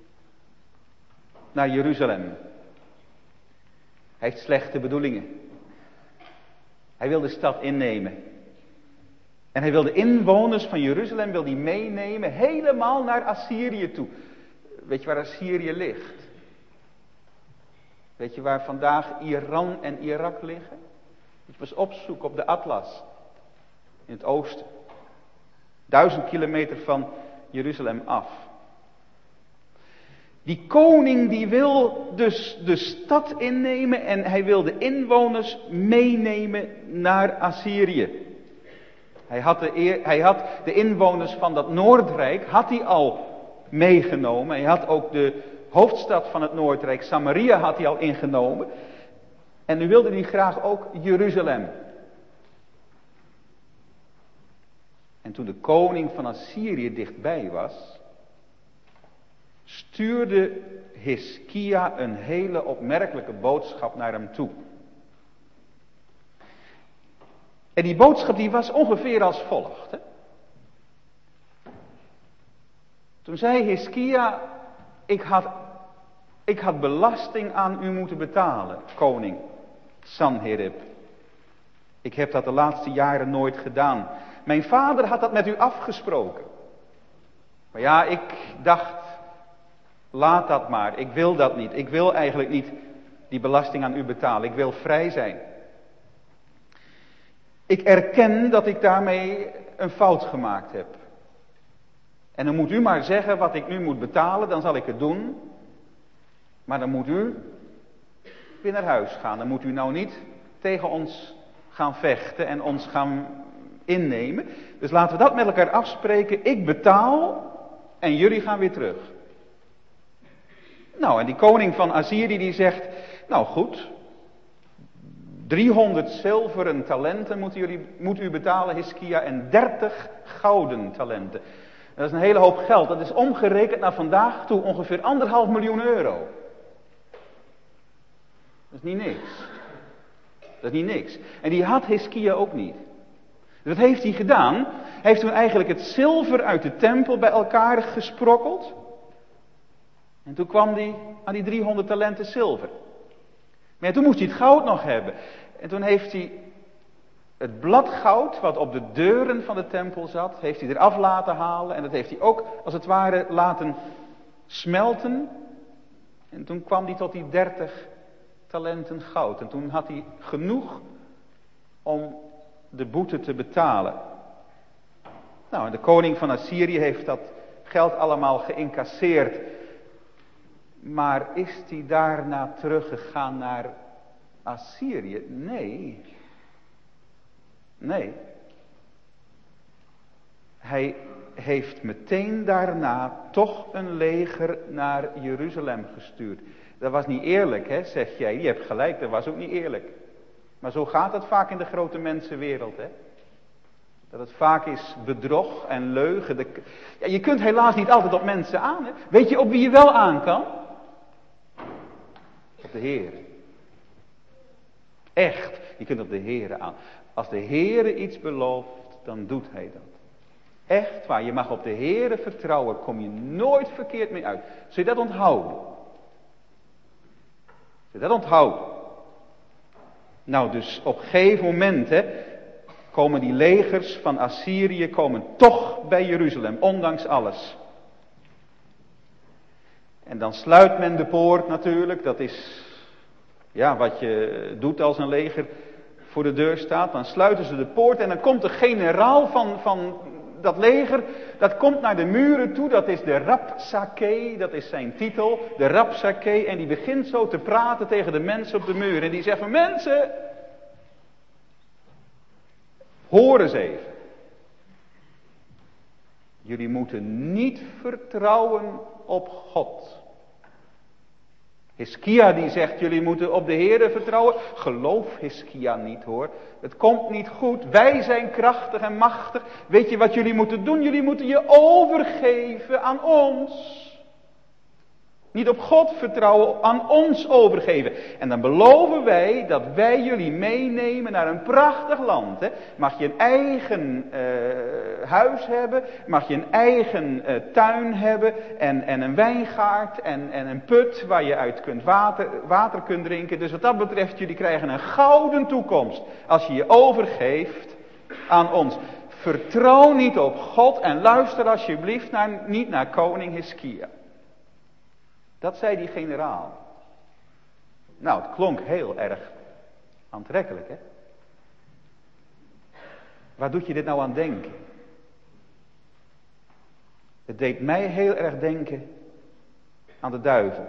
Speaker 1: naar Jeruzalem. Hij heeft slechte bedoelingen. Hij wil de stad innemen. En hij wil de inwoners van Jeruzalem wil die meenemen helemaal naar Assyrië toe. Weet je waar Assyrië ligt? Weet je waar vandaag Iran en Irak liggen? Moet je eens opzoeken op de atlas. In het oosten. Duizend kilometer van Jeruzalem af. Die koning die wil dus de stad innemen en hij wil de inwoners meenemen naar Assyrië. Hij had de, eer, hij had de inwoners van dat Noordrijk had hij al meegenomen. Hij had ook de hoofdstad van het Noordrijk, Samaria, had hij al ingenomen. En nu wilde hij graag ook Jeruzalem. En toen de koning van Assyrië dichtbij was, stuurde Hiskia een hele opmerkelijke boodschap naar hem toe. En die boodschap die was ongeveer als volgt. Hè? Toen zei Hiskia, ik had, ik had belasting aan u moeten betalen, koning Sanherib. Ik heb dat de laatste jaren nooit gedaan. Mijn vader had dat met u afgesproken. Maar ja, ik dacht, laat dat maar. Ik wil dat niet. Ik wil eigenlijk niet die belasting aan u betalen. Ik wil vrij zijn. Ik erken dat ik daarmee een fout gemaakt heb. En dan moet u maar zeggen wat ik nu moet betalen, dan zal ik het doen. Maar dan moet u weer naar huis gaan. Dan moet u nou niet tegen ons gaan vechten en ons gaan innemen. Dus laten we dat met elkaar afspreken. Ik betaal en jullie gaan weer terug. Nou, en die koning van Assyrië die zegt, nou goed, driehonderd zilveren talenten moet, jullie, moet u betalen, Hiskia, en dertig gouden talenten. Dat is een hele hoop geld. Dat is omgerekend naar vandaag toe ongeveer anderhalf miljoen euro. Dat is niet niks. Dat is niet niks. En die had Hiskia ook niet. Dus wat heeft hij gedaan? Hij heeft toen eigenlijk het zilver uit de tempel bij elkaar gesprokkeld. En toen kwam hij aan die driehonderd talenten zilver. Maar ja, toen moest hij het goud nog hebben. En toen heeft hij het bladgoud wat op de deuren van de tempel zat, heeft hij eraf laten halen. En dat heeft hij ook als het ware laten smelten. En toen kwam hij tot die dertig talenten goud. En toen had hij genoeg om de boete te betalen. Nou, en de koning van Assyrië heeft dat geld allemaal geïncasseerd. Maar is hij daarna teruggegaan naar Assyrië? Nee. Nee. Hij heeft meteen daarna toch een leger naar Jeruzalem gestuurd. Dat was niet eerlijk, hè, zeg jij. Je hebt gelijk, dat was ook niet eerlijk. Maar zo gaat het vaak in de grote mensenwereld, hè. Dat het vaak is bedrog en leugen. De... Ja, je kunt helaas niet altijd op mensen aan, hè. Weet je op wie je wel aan kan? Op de Heer. Echt, je kunt op de Heer aan. Als de Heer iets belooft, dan doet hij dat. Echt waar, je mag op de Heer vertrouwen, kom je nooit verkeerd mee uit. Zul je dat onthouden? Zul je dat onthouden? Nou, dus op een gegeven moment, hè, komen die legers van Assyrië komen toch bij Jeruzalem, ondanks alles. En dan sluit men de poort natuurlijk, dat is ja, wat je doet als een leger voor de deur staat. Dan sluiten ze de poort en dan komt de generaal van, van dat leger, dat komt naar de muren toe, dat is de Rabsakeh, dat is zijn titel, de Rabsakeh, en die begint zo te praten tegen de mensen op de muur. En die zegt van, mensen, hoor eens even. Jullie moeten niet vertrouwen op God. Hiskia die zegt, jullie moeten op de Heere vertrouwen. Geloof Hiskia niet hoor. Het komt niet goed. Wij zijn krachtig en machtig. Weet je wat jullie moeten doen? Jullie moeten je overgeven aan ons. Niet op God vertrouwen, aan ons overgeven. En dan beloven wij dat wij jullie meenemen naar een prachtig land. Hè. Mag je een eigen uh, huis hebben. Mag je een eigen uh, tuin hebben. En, en een wijngaard. En, en een put waar je uit kunt water, water kunt drinken. Dus wat dat betreft, jullie krijgen een gouden toekomst. Als je je overgeeft aan ons.
Speaker 2: Vertrouw niet op God en luister alsjeblieft naar, niet naar koning Hiskia. Dat zei die generaal. Nou, het klonk heel erg aantrekkelijk, hè? Waar doet je dit nou aan denken? Het deed mij heel erg denken aan de duivel.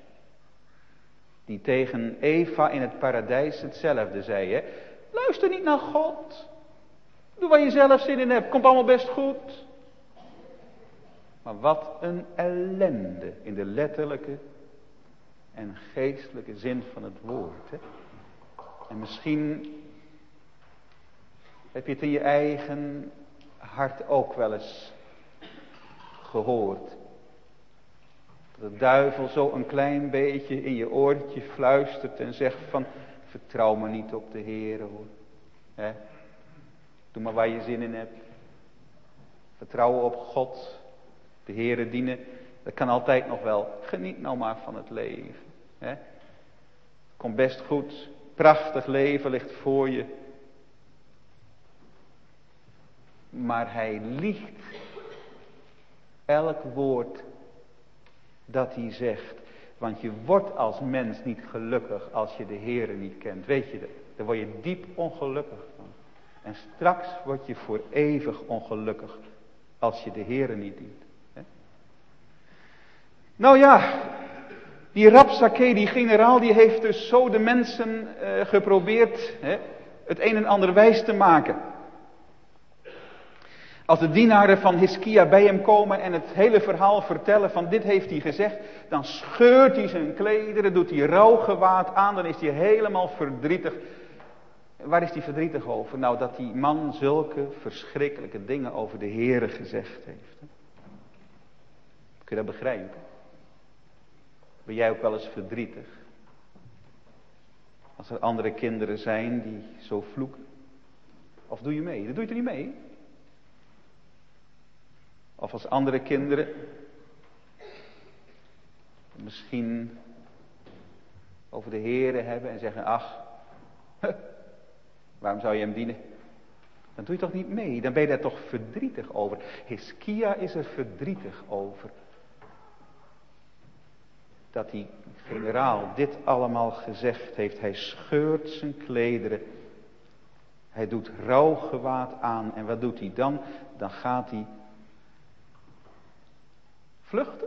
Speaker 2: Die tegen Eva in het paradijs hetzelfde zei, hè? Luister niet naar God. Doe waar je zelf zin in hebt. Komt allemaal best goed. Maar wat een ellende in de letterlijke en geestelijke zin van het woord. Hè? En misschien heb je het in je eigen hart ook wel eens gehoord. Dat de duivel zo een klein beetje in je oortje fluistert en zegt van, vertrouw me niet op de Heer, hoor. Hè? Doe maar waar je zin in hebt. Vertrouwen op God. De Heere dienen. Dat kan altijd nog wel. Geniet nou maar van het leven. Hè? Komt best goed. Prachtig leven ligt voor je. Maar hij liegt. Elk woord dat hij zegt. Want je wordt als mens niet gelukkig als je de Heere niet kent. Weet je dat? Daar word je diep ongelukkig van. En straks word je voor eeuwig ongelukkig als je de Heere niet dient. Hè? Nou ja, die Rabsakeh, die generaal, die heeft dus zo de mensen uh, geprobeerd hè, het een en ander wijs te maken. Als de dienaren van Hiskia bij hem komen en het hele verhaal vertellen van dit heeft hij gezegd, dan scheurt hij zijn klederen, doet hij rouwgewaad aan, dan is hij helemaal verdrietig. Waar is hij verdrietig over? Nou, dat die man zulke verschrikkelijke dingen over de Heere gezegd heeft. Hè? Kun je dat begrijpen? Ben jij ook wel eens verdrietig? Als er andere kinderen zijn die zo vloeken? Of doe je mee? Dat doe je er niet mee? Of als andere kinderen misschien over de Heere hebben en zeggen, ach, waarom zou je hem dienen? Dan doe je toch niet mee? Dan ben je daar toch verdrietig over. Hiskia is er verdrietig over. Dat die generaal dit allemaal gezegd heeft. Hij scheurt zijn klederen. Hij doet rouwgewaad aan. En wat doet hij dan? Dan gaat hij vluchten?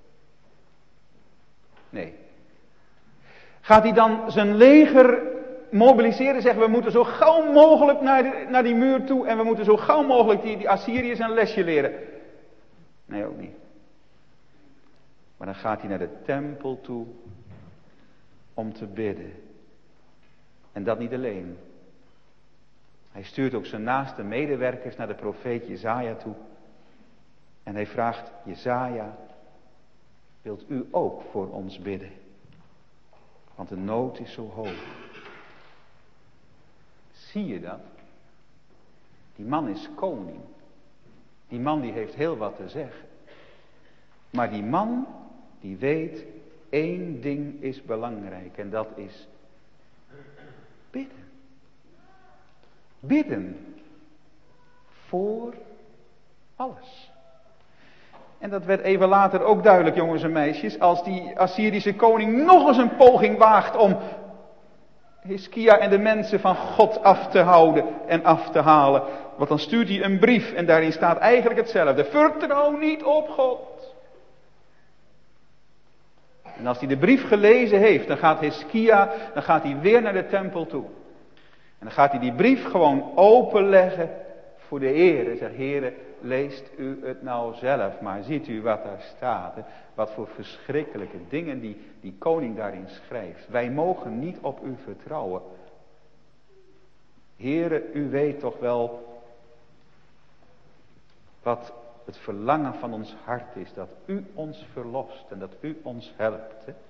Speaker 2: Nee. Gaat hij dan zijn leger mobiliseren, zeggen we moeten zo gauw mogelijk naar, de, naar die muur toe en we moeten zo gauw mogelijk die, die Assyriërs een lesje leren? Nee, ook niet. Maar dan gaat hij naar de tempel toe om te bidden. En dat niet alleen. Hij stuurt ook zijn naaste medewerkers naar de profeet Jesaja toe. En hij vraagt, Jesaja, wilt u ook voor ons bidden? Want de nood is zo hoog. Zie je dat? Die man is koning. Die man die heeft heel wat te zeggen. Maar die man die weet, één ding is belangrijk. En dat is bidden. Bidden. Voor alles. En dat werd even later ook duidelijk, jongens en meisjes. Als die Assyrische koning nog eens een poging waagt om Hiskia en de mensen van God af te houden en af te halen. Want dan stuurt hij een brief en daarin staat eigenlijk hetzelfde. Vertrouw niet op God. En als hij de brief gelezen heeft, dan gaat Hiskia, dan gaat hij weer naar de tempel toe. En dan gaat hij die brief gewoon openleggen voor de Heer. En zegt, Heere, leest u het nou zelf, maar ziet u wat daar staat. Hè? Wat voor verschrikkelijke dingen die, die koning daarin schrijft. Wij mogen niet op u vertrouwen. Heere, u weet toch wel wat het verlangen van ons hart is. Dat u ons verlost en dat u ons helpt. Hè?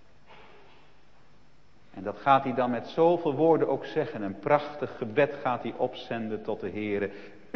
Speaker 2: En dat gaat hij dan met zoveel woorden ook zeggen. Een prachtig gebed gaat hij opzenden tot de Heere.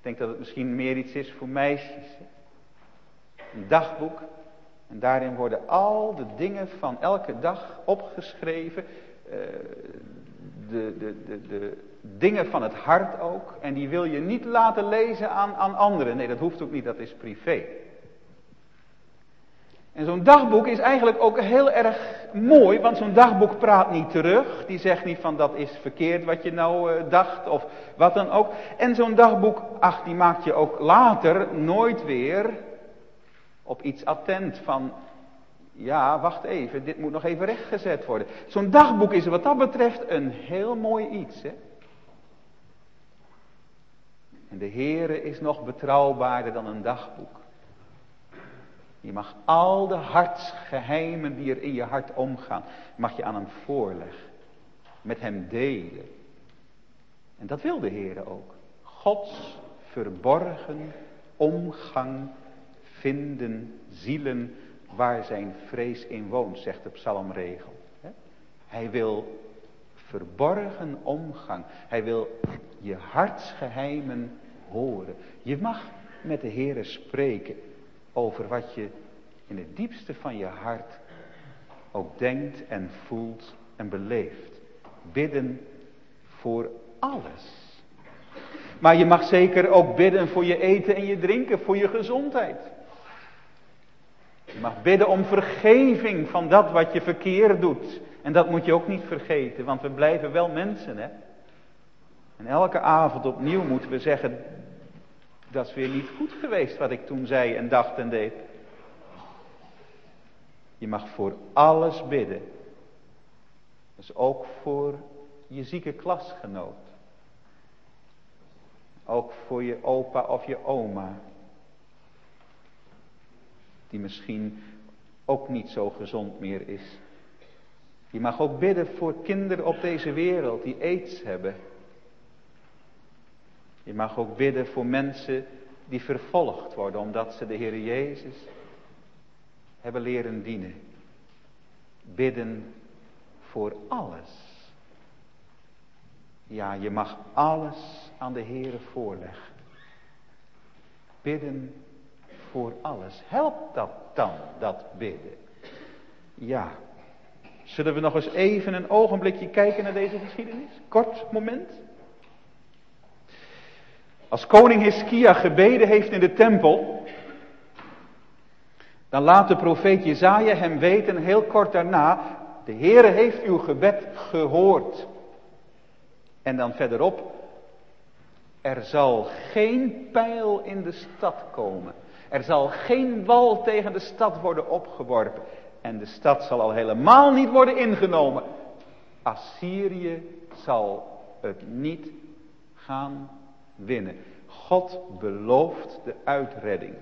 Speaker 2: Ik denk dat het misschien meer iets is voor meisjes. Een dagboek. En daarin worden al de dingen van elke dag opgeschreven. Uh, de, de, de, de dingen van het hart ook. En die wil je niet laten lezen aan, aan anderen. Nee, dat hoeft ook niet, dat is privé. En zo'n dagboek is eigenlijk ook heel erg mooi, want zo'n dagboek praat niet terug. Die zegt niet van dat is verkeerd wat je nou uh, dacht of wat dan ook. En zo'n dagboek, ach, die maakt je ook later nooit weer op iets attent van, ja, wacht even, dit moet nog even rechtgezet worden. Zo'n dagboek is wat dat betreft een heel mooi iets, hè. En de Heere is nog betrouwbaarder dan een dagboek. Je mag al de hartsgeheimen die er in je hart omgaan, mag je aan hem voorleggen. Met hem delen. En dat wil de Heere ook. Gods verborgen omgang vinden zielen waar zijn vrees in woont, zegt de psalmregel. Hij wil verborgen omgang. Hij wil je hartsgeheimen horen. Je mag met de Heere spreken over wat je in het diepste van je hart ook denkt en voelt en beleeft. Bidden voor alles. Maar je mag zeker ook bidden voor je eten en je drinken, voor je gezondheid. Je mag bidden om vergeving van dat wat je verkeerd doet. En dat moet je ook niet vergeten, want we blijven wel mensen, hè. En elke avond opnieuw moeten we zeggen, dat is weer niet goed geweest wat ik toen zei en dacht en deed. Je mag voor alles bidden. Dus ook voor je zieke klasgenoot. Ook voor je opa of je oma. Die misschien ook niet zo gezond meer is. Je mag ook bidden voor kinderen op deze wereld die aids hebben. Je mag ook bidden voor mensen die vervolgd worden omdat ze de Heer Jezus hebben leren dienen. Bidden voor alles. Ja, je mag alles aan de Heer voorleggen. Bidden voor alles. Helpt dat dan, dat bidden? Ja. Zullen we nog eens even een ogenblikje kijken naar deze geschiedenis? Kort moment. Als koning Hiskia gebeden heeft in de tempel, dan laat de profeet Jesaja hem weten heel kort daarna, de Heere heeft uw gebed gehoord. En dan verderop, er zal geen pijl in de stad komen. Er zal geen wal tegen de stad worden opgeworpen. En de stad zal al helemaal niet worden ingenomen. Assyrië zal het niet gaan winnen. God belooft de uitredding.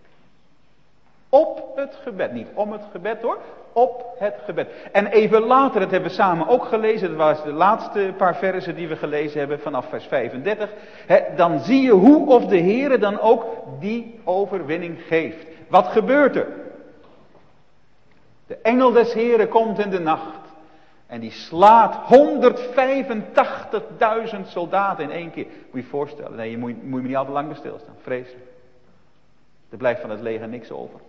Speaker 2: Op het gebed. Niet om het gebed hoor. Op het gebed. En even later, dat hebben we samen ook gelezen. Dat was de laatste paar versen die we gelezen hebben vanaf vers vijfendertig. He, dan zie je hoe of de Heere dan ook die overwinning geeft. Wat gebeurt er? De engel des Heeren komt in de nacht. En die slaat honderdvijfentachtigduizend soldaten in één keer. Moet je je voorstellen. Nee, je moet, moet je me niet al te lang bij stilstaan. Vreselijk. Er blijft van het leger niks over.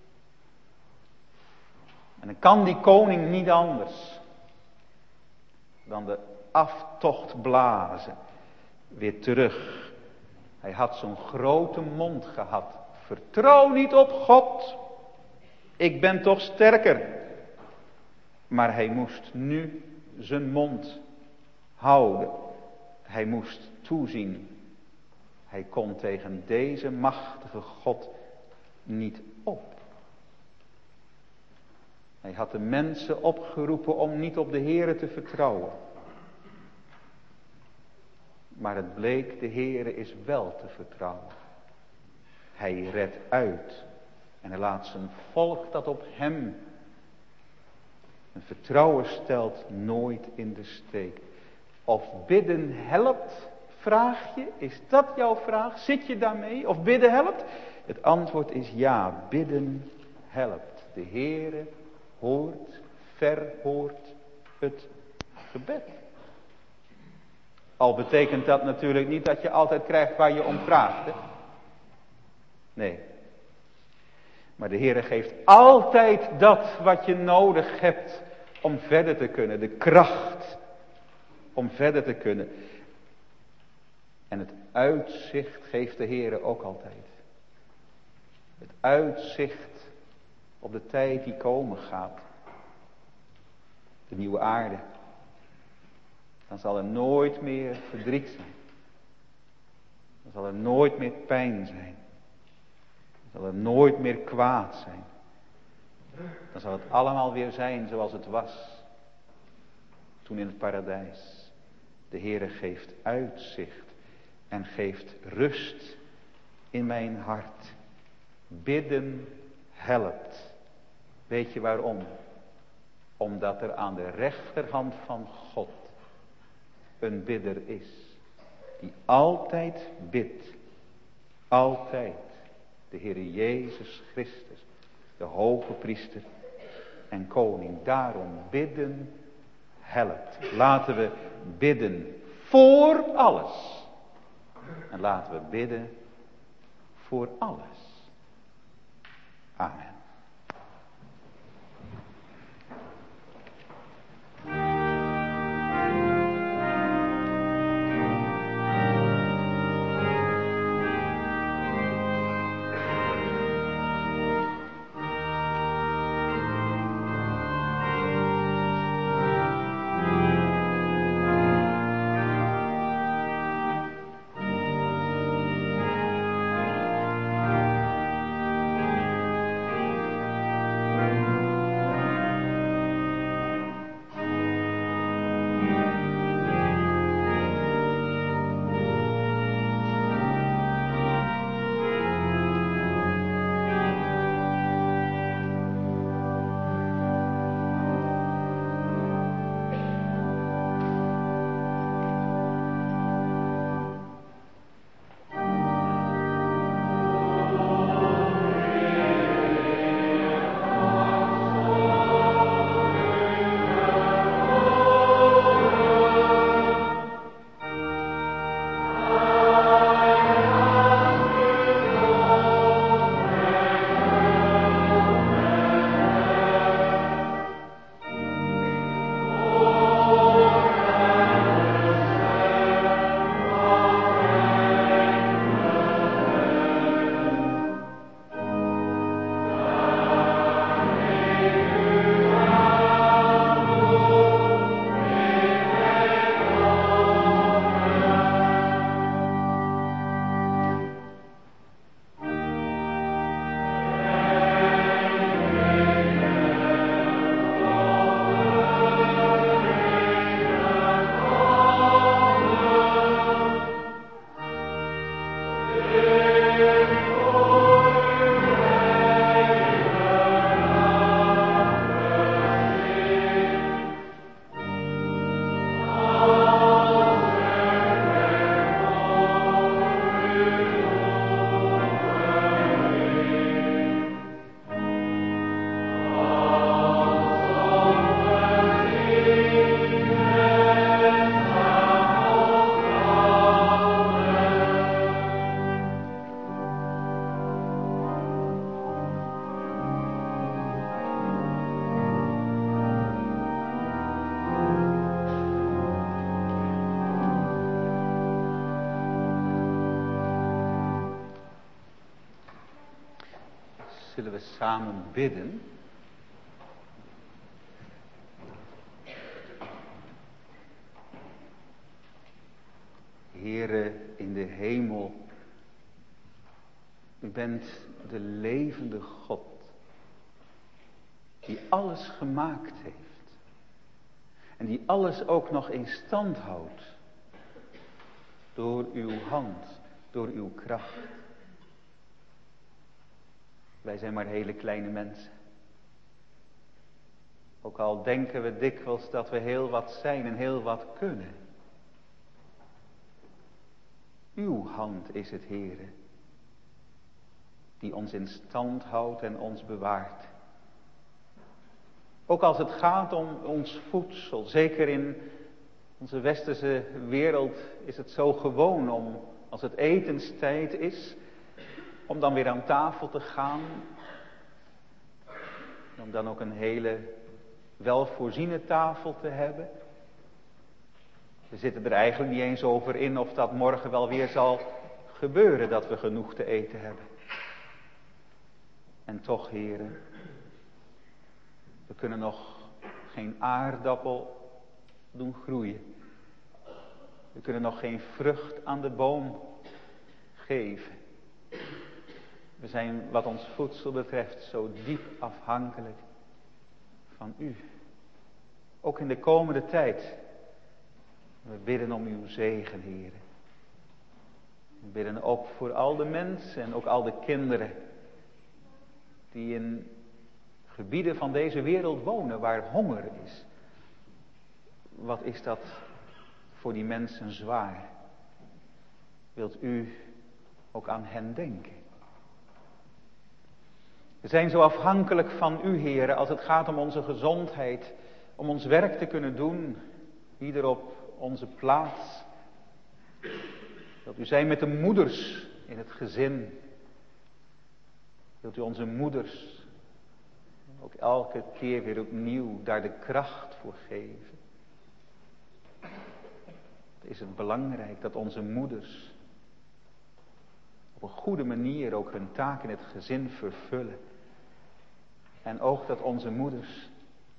Speaker 2: En dan kan die koning niet anders dan de aftocht blazen. Weer terug. Hij had zo'n grote mond gehad. Vertrouw niet op God. Ik ben toch sterker. Maar hij moest nu zijn mond houden. Hij moest toezien. Hij kon tegen deze machtige God niet op. Hij had de mensen opgeroepen om niet op de Heere te vertrouwen. Maar het bleek, de Heere is wel te vertrouwen. Hij redt uit. En hij laat zijn volk dat op hem. Een vertrouwen stelt nooit in de steek. Of bidden helpt, vraag je. Is dat jouw vraag? Zit je daarmee? Of bidden helpt? Het antwoord is ja, bidden helpt. De Heere hoort, verhoort het gebed. Al betekent dat natuurlijk niet dat je altijd krijgt waar je om vraagt. Hè? Nee. Maar de Heere geeft altijd dat wat je nodig hebt om verder te kunnen. De kracht om verder te kunnen. En het uitzicht geeft de Heere ook altijd. Het uitzicht op de tijd die komen gaat. De nieuwe aarde. Dan zal er nooit meer verdriet zijn. Dan zal er nooit meer pijn zijn. Dan zal er nooit meer kwaad zijn. Dan zal het allemaal weer zijn zoals het was. Toen in het paradijs. De Heere geeft uitzicht. En geeft rust in mijn hart. Bidden helpt. Weet je waarom? Omdat er aan de rechterhand van God een bidder is. Die altijd bidt. Altijd. De Heere Jezus Christus. De hoge priester en koning. Daarom bidden helpt. Laten we bidden voor alles. En laten we bidden voor alles. Amen. Zullen we samen bidden? Heere in de hemel, u bent de levende God, die alles gemaakt heeft. En die alles ook nog in stand houdt. Door uw hand, door uw kracht. Wij zijn maar hele kleine mensen. Ook al denken we dikwijls dat we heel wat zijn en heel wat kunnen. Uw hand is het, Heere, die ons in stand houdt en ons bewaart. Ook als het gaat om ons voedsel, zeker in Onze westerse wereld is het zo gewoon om, als het etenstijd is, om dan weer aan tafel te gaan. Om dan ook een hele welvoorziene tafel te hebben. We zitten er eigenlijk niet eens over in of dat morgen wel weer zal gebeuren dat we genoeg te eten hebben. En toch, heren, we kunnen nog geen aardappel doen groeien. We kunnen nog geen vrucht aan de boom geven. We zijn wat ons voedsel betreft zo diep afhankelijk van u. Ook in de komende tijd. We bidden om uw zegen, heren. We bidden ook voor al de mensen en ook al de kinderen die in gebieden van deze wereld wonen waar honger is. Wat is dat voor die mensen zwaar? Wilt u ook aan hen denken? We zijn zo afhankelijk van u, heren, als het gaat om onze gezondheid, om ons werk te kunnen doen, ieder op onze plaats. Wilt u zijn met de moeders in het gezin. Wilt u onze moeders ook elke keer weer opnieuw daar de kracht voor geven. Is het belangrijk dat onze moeders op een goede manier ook hun taak in het gezin vervullen. En ook dat onze moeders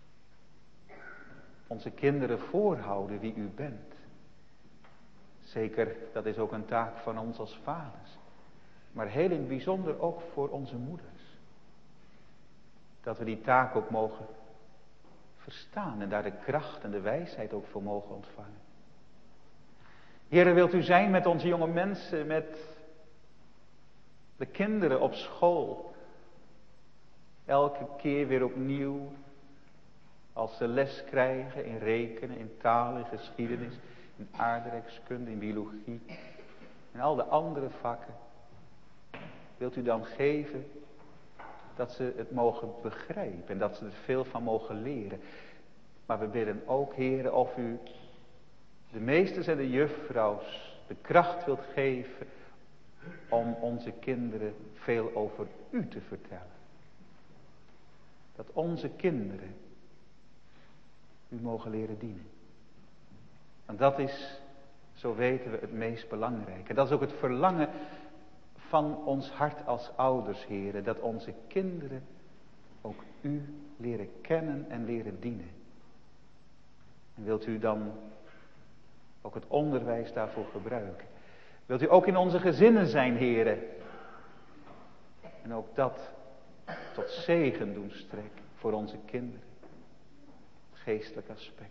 Speaker 2: onze kinderen voorhouden wie u bent. Zeker, dat is ook een taak van ons als vaders. Maar heel in het bijzonder ook voor onze moeders. Dat we die taak ook mogen verstaan en daar de kracht en de wijsheid ook voor mogen ontvangen. Heere, wilt u zijn met onze jonge mensen, met de kinderen op school. Elke keer weer opnieuw, als ze les krijgen in rekenen, in taal, in geschiedenis, in aardrijkskunde, in biologie en al de andere vakken. Wilt u dan geven dat ze het mogen begrijpen en dat ze er veel van mogen leren. Maar we bidden ook, Heere, of u de meesters en de juffrouws de kracht wilt geven om onze kinderen veel over u te vertellen. Dat onze kinderen u mogen leren dienen. En dat is, zo weten we, het meest belangrijke. En dat is ook het verlangen van ons hart als ouders, heren. Dat onze kinderen ook u leren kennen en leren dienen. En wilt u dan ook het onderwijs daarvoor gebruiken? Wilt u ook in onze gezinnen zijn, heren? En ook dat tot zegen doen strekken voor onze kinderen. Het geestelijk aspect.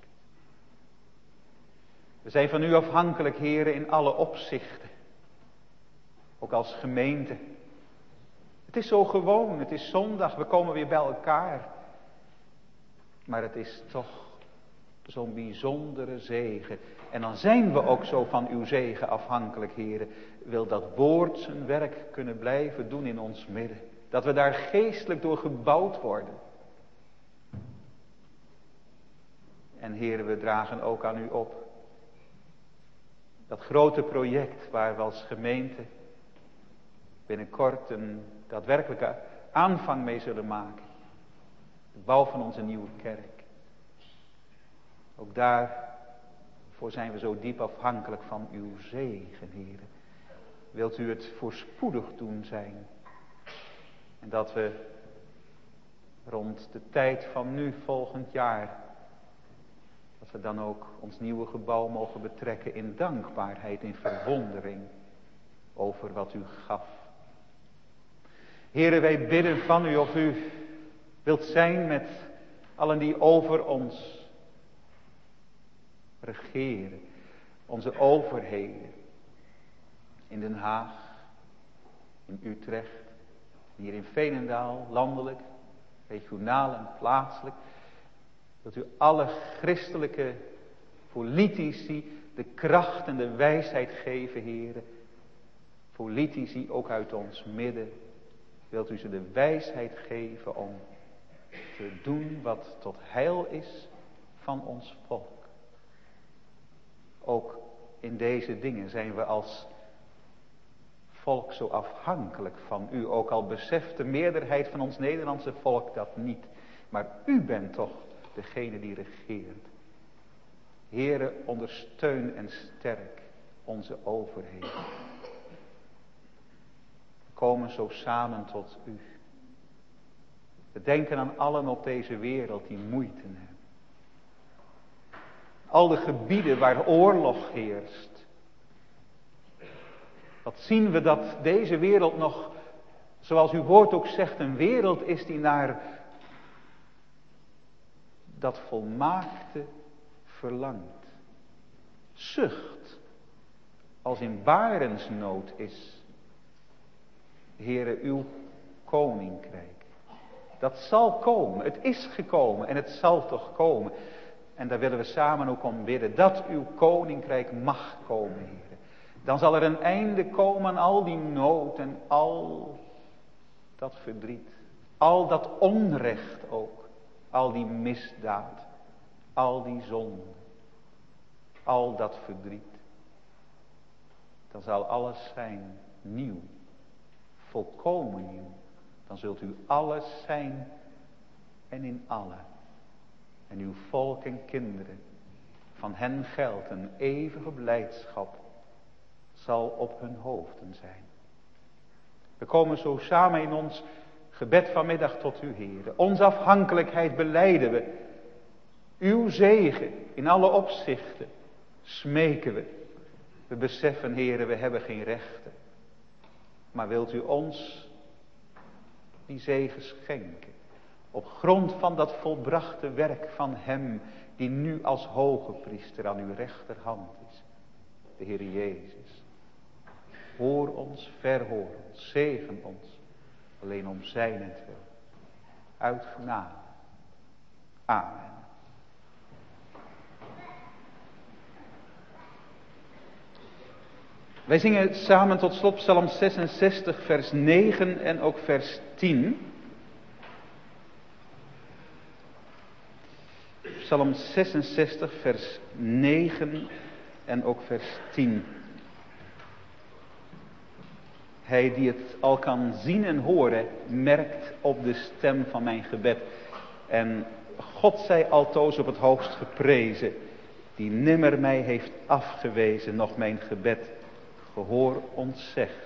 Speaker 2: We zijn van u afhankelijk, heren, in alle opzichten. Ook als gemeente. Het is zo gewoon, het is zondag, we komen weer bij elkaar. Maar het is toch zo'n bijzondere zegen. En dan zijn we ook zo van uw zegen afhankelijk, heren. Wil dat woord zijn werk kunnen blijven doen in ons midden. Dat we daar geestelijk door gebouwd worden. En heren, we dragen ook aan u op. Dat grote project waar we als gemeente binnenkort een daadwerkelijke aanvang mee zullen maken. De bouw van onze nieuwe kerk. Ook daarvoor zijn we zo diep afhankelijk van uw zegen, heren. Wilt u het voorspoedig doen zijn. En dat we rond de tijd van nu volgend jaar, dat we dan ook ons nieuwe gebouw mogen betrekken in dankbaarheid, in verwondering over wat u gaf. Heren, wij bidden van u of u wilt zijn met allen die over ons regeren. Onze overheden. In Den Haag, in Utrecht, hier in Veenendaal, landelijk, regionaal en plaatselijk. Dat u alle christelijke politici de kracht en de wijsheid geven, heren. Politici ook uit ons midden. Wilt u ze de wijsheid geven om te doen wat tot heil is van ons volk. Ook in deze dingen zijn we als volk zo afhankelijk van u. Ook al beseft de meerderheid van ons Nederlandse volk dat niet. Maar u bent toch degene die regeert. Heere, ondersteun en sterk onze overheden. We komen zo samen tot u. We denken aan allen op deze wereld die moeite hebben. Al de gebieden waar oorlog heerst. Wat zien we dat deze wereld nog, zoals uw woord ook zegt, een wereld is die naar dat volmaakte verlangt. Zucht, als in barensnood is. Heere, uw koninkrijk. Dat zal komen, het is gekomen en het zal toch komen. En daar willen we samen ook om bidden, dat uw koninkrijk mag komen, Heere. Dan zal er een einde komen aan al die nood en al dat verdriet. Al dat onrecht ook. Al die misdaad. Al die zonde. Al dat verdriet. Dan zal alles zijn nieuw. Volkomen nieuw. Dan zult u alles zijn en in allen. En uw volk en kinderen. Van hen geldt een eeuwige blijdschap. Zal op hun hoofden zijn. We komen zo samen in ons gebed vanmiddag tot u, Heere. Onze afhankelijkheid belijden we. Uw zegen in alle opzichten smeken we. We beseffen, Heere, we hebben geen rechten. Maar wilt u ons die zegen schenken. Op grond van dat volbrachte werk van hem die nu als hoge priester aan uw rechterhand is. De Heer Jezus. Hoor ons, verhoor ons, zegen ons. Alleen om zijnentwil. Uit genade. Amen. Wij zingen samen tot slot Psalm zesenzestig vers negen en ook vers tien. Psalm zesenzestig vers negen en ook vers tien. Hij die het al kan zien en horen, merkt op de stem van mijn gebed. En God zij altoos op het hoogst geprezen, die nimmer mij heeft afgewezen, nog mijn gebed gehoor ontzegt.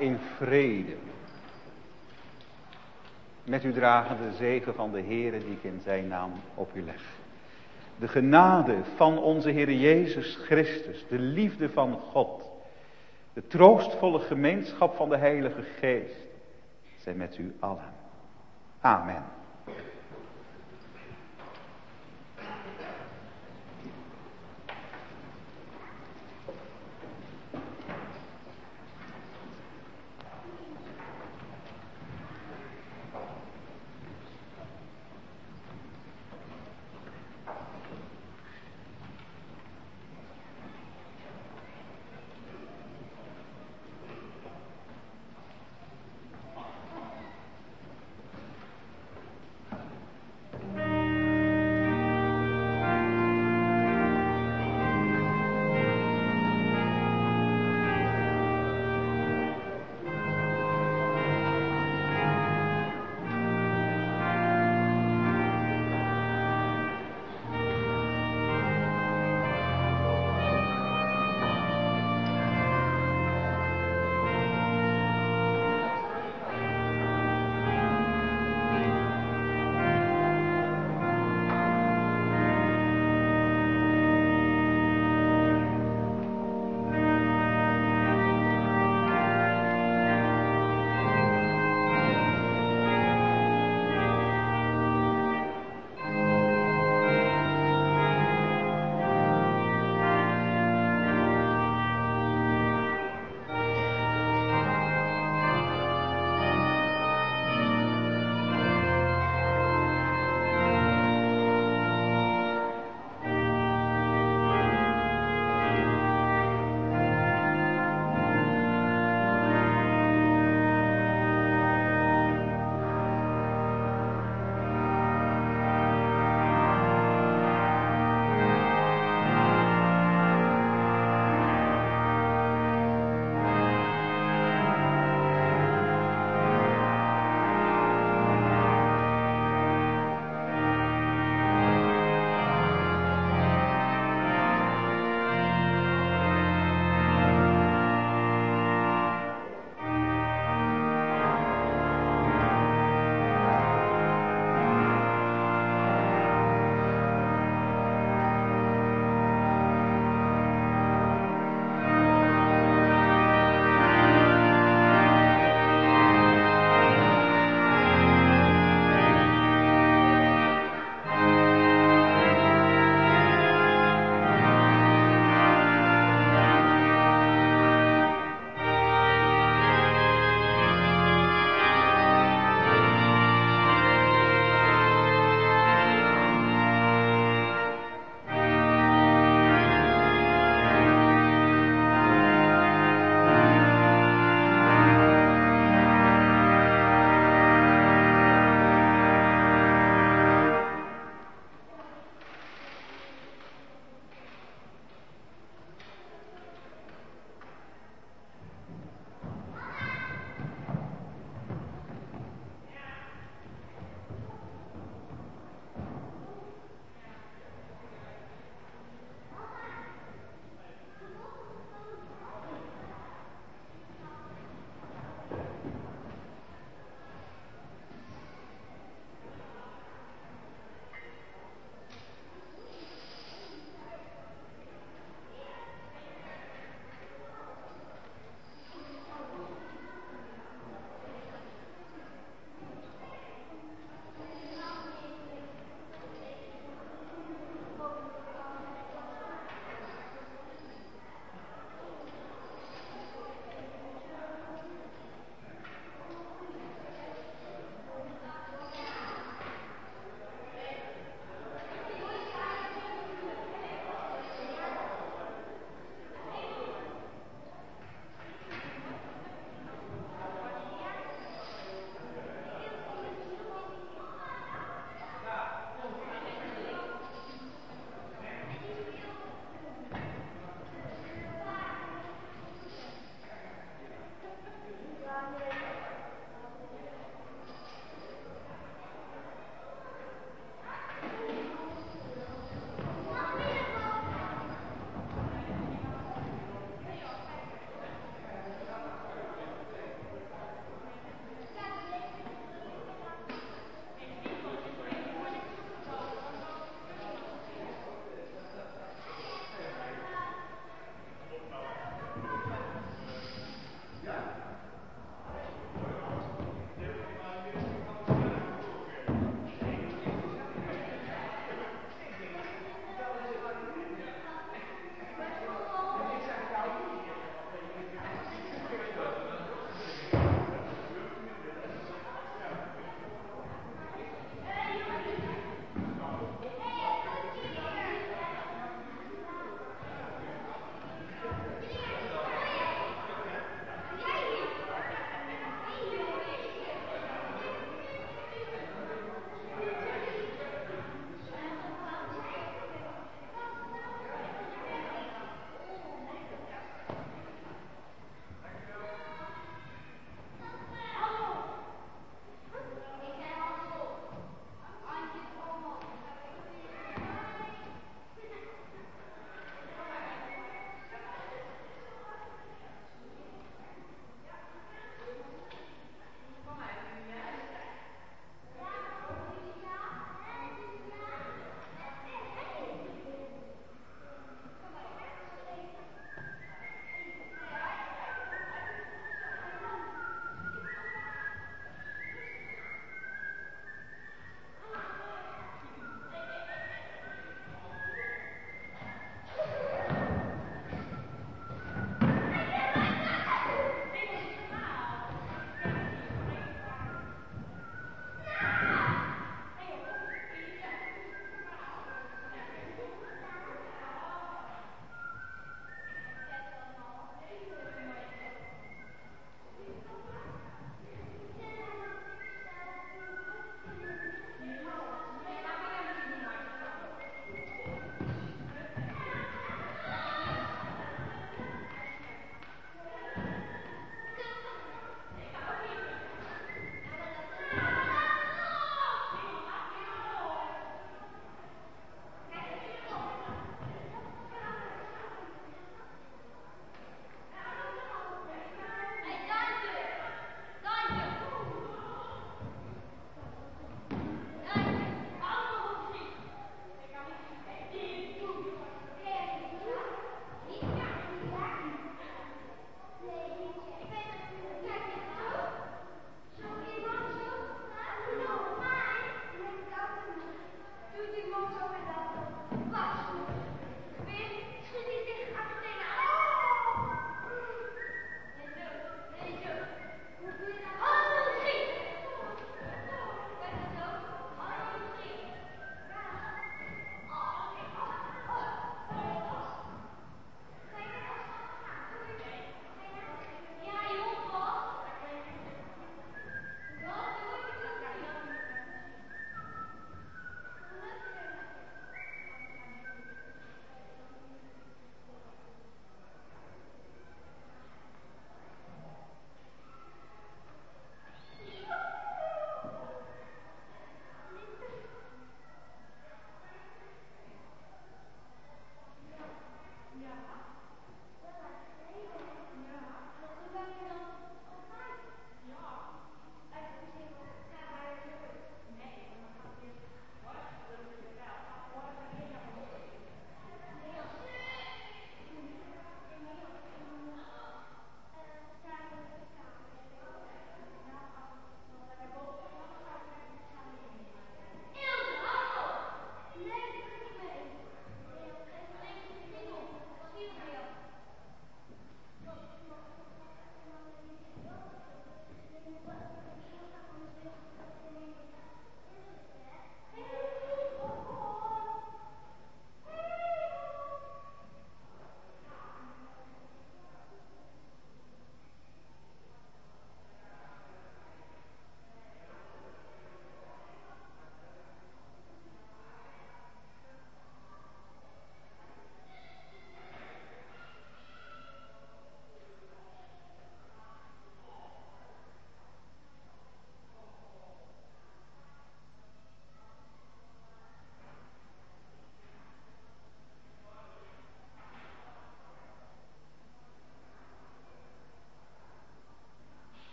Speaker 1: in vrede. Met u dragen de zegen van de Heere die ik in zijn naam op u leg. De genade van onze Heer Jezus Christus, de liefde van God, de troostvolle gemeenschap van de Heilige Geest, zijn met u allen. Amen.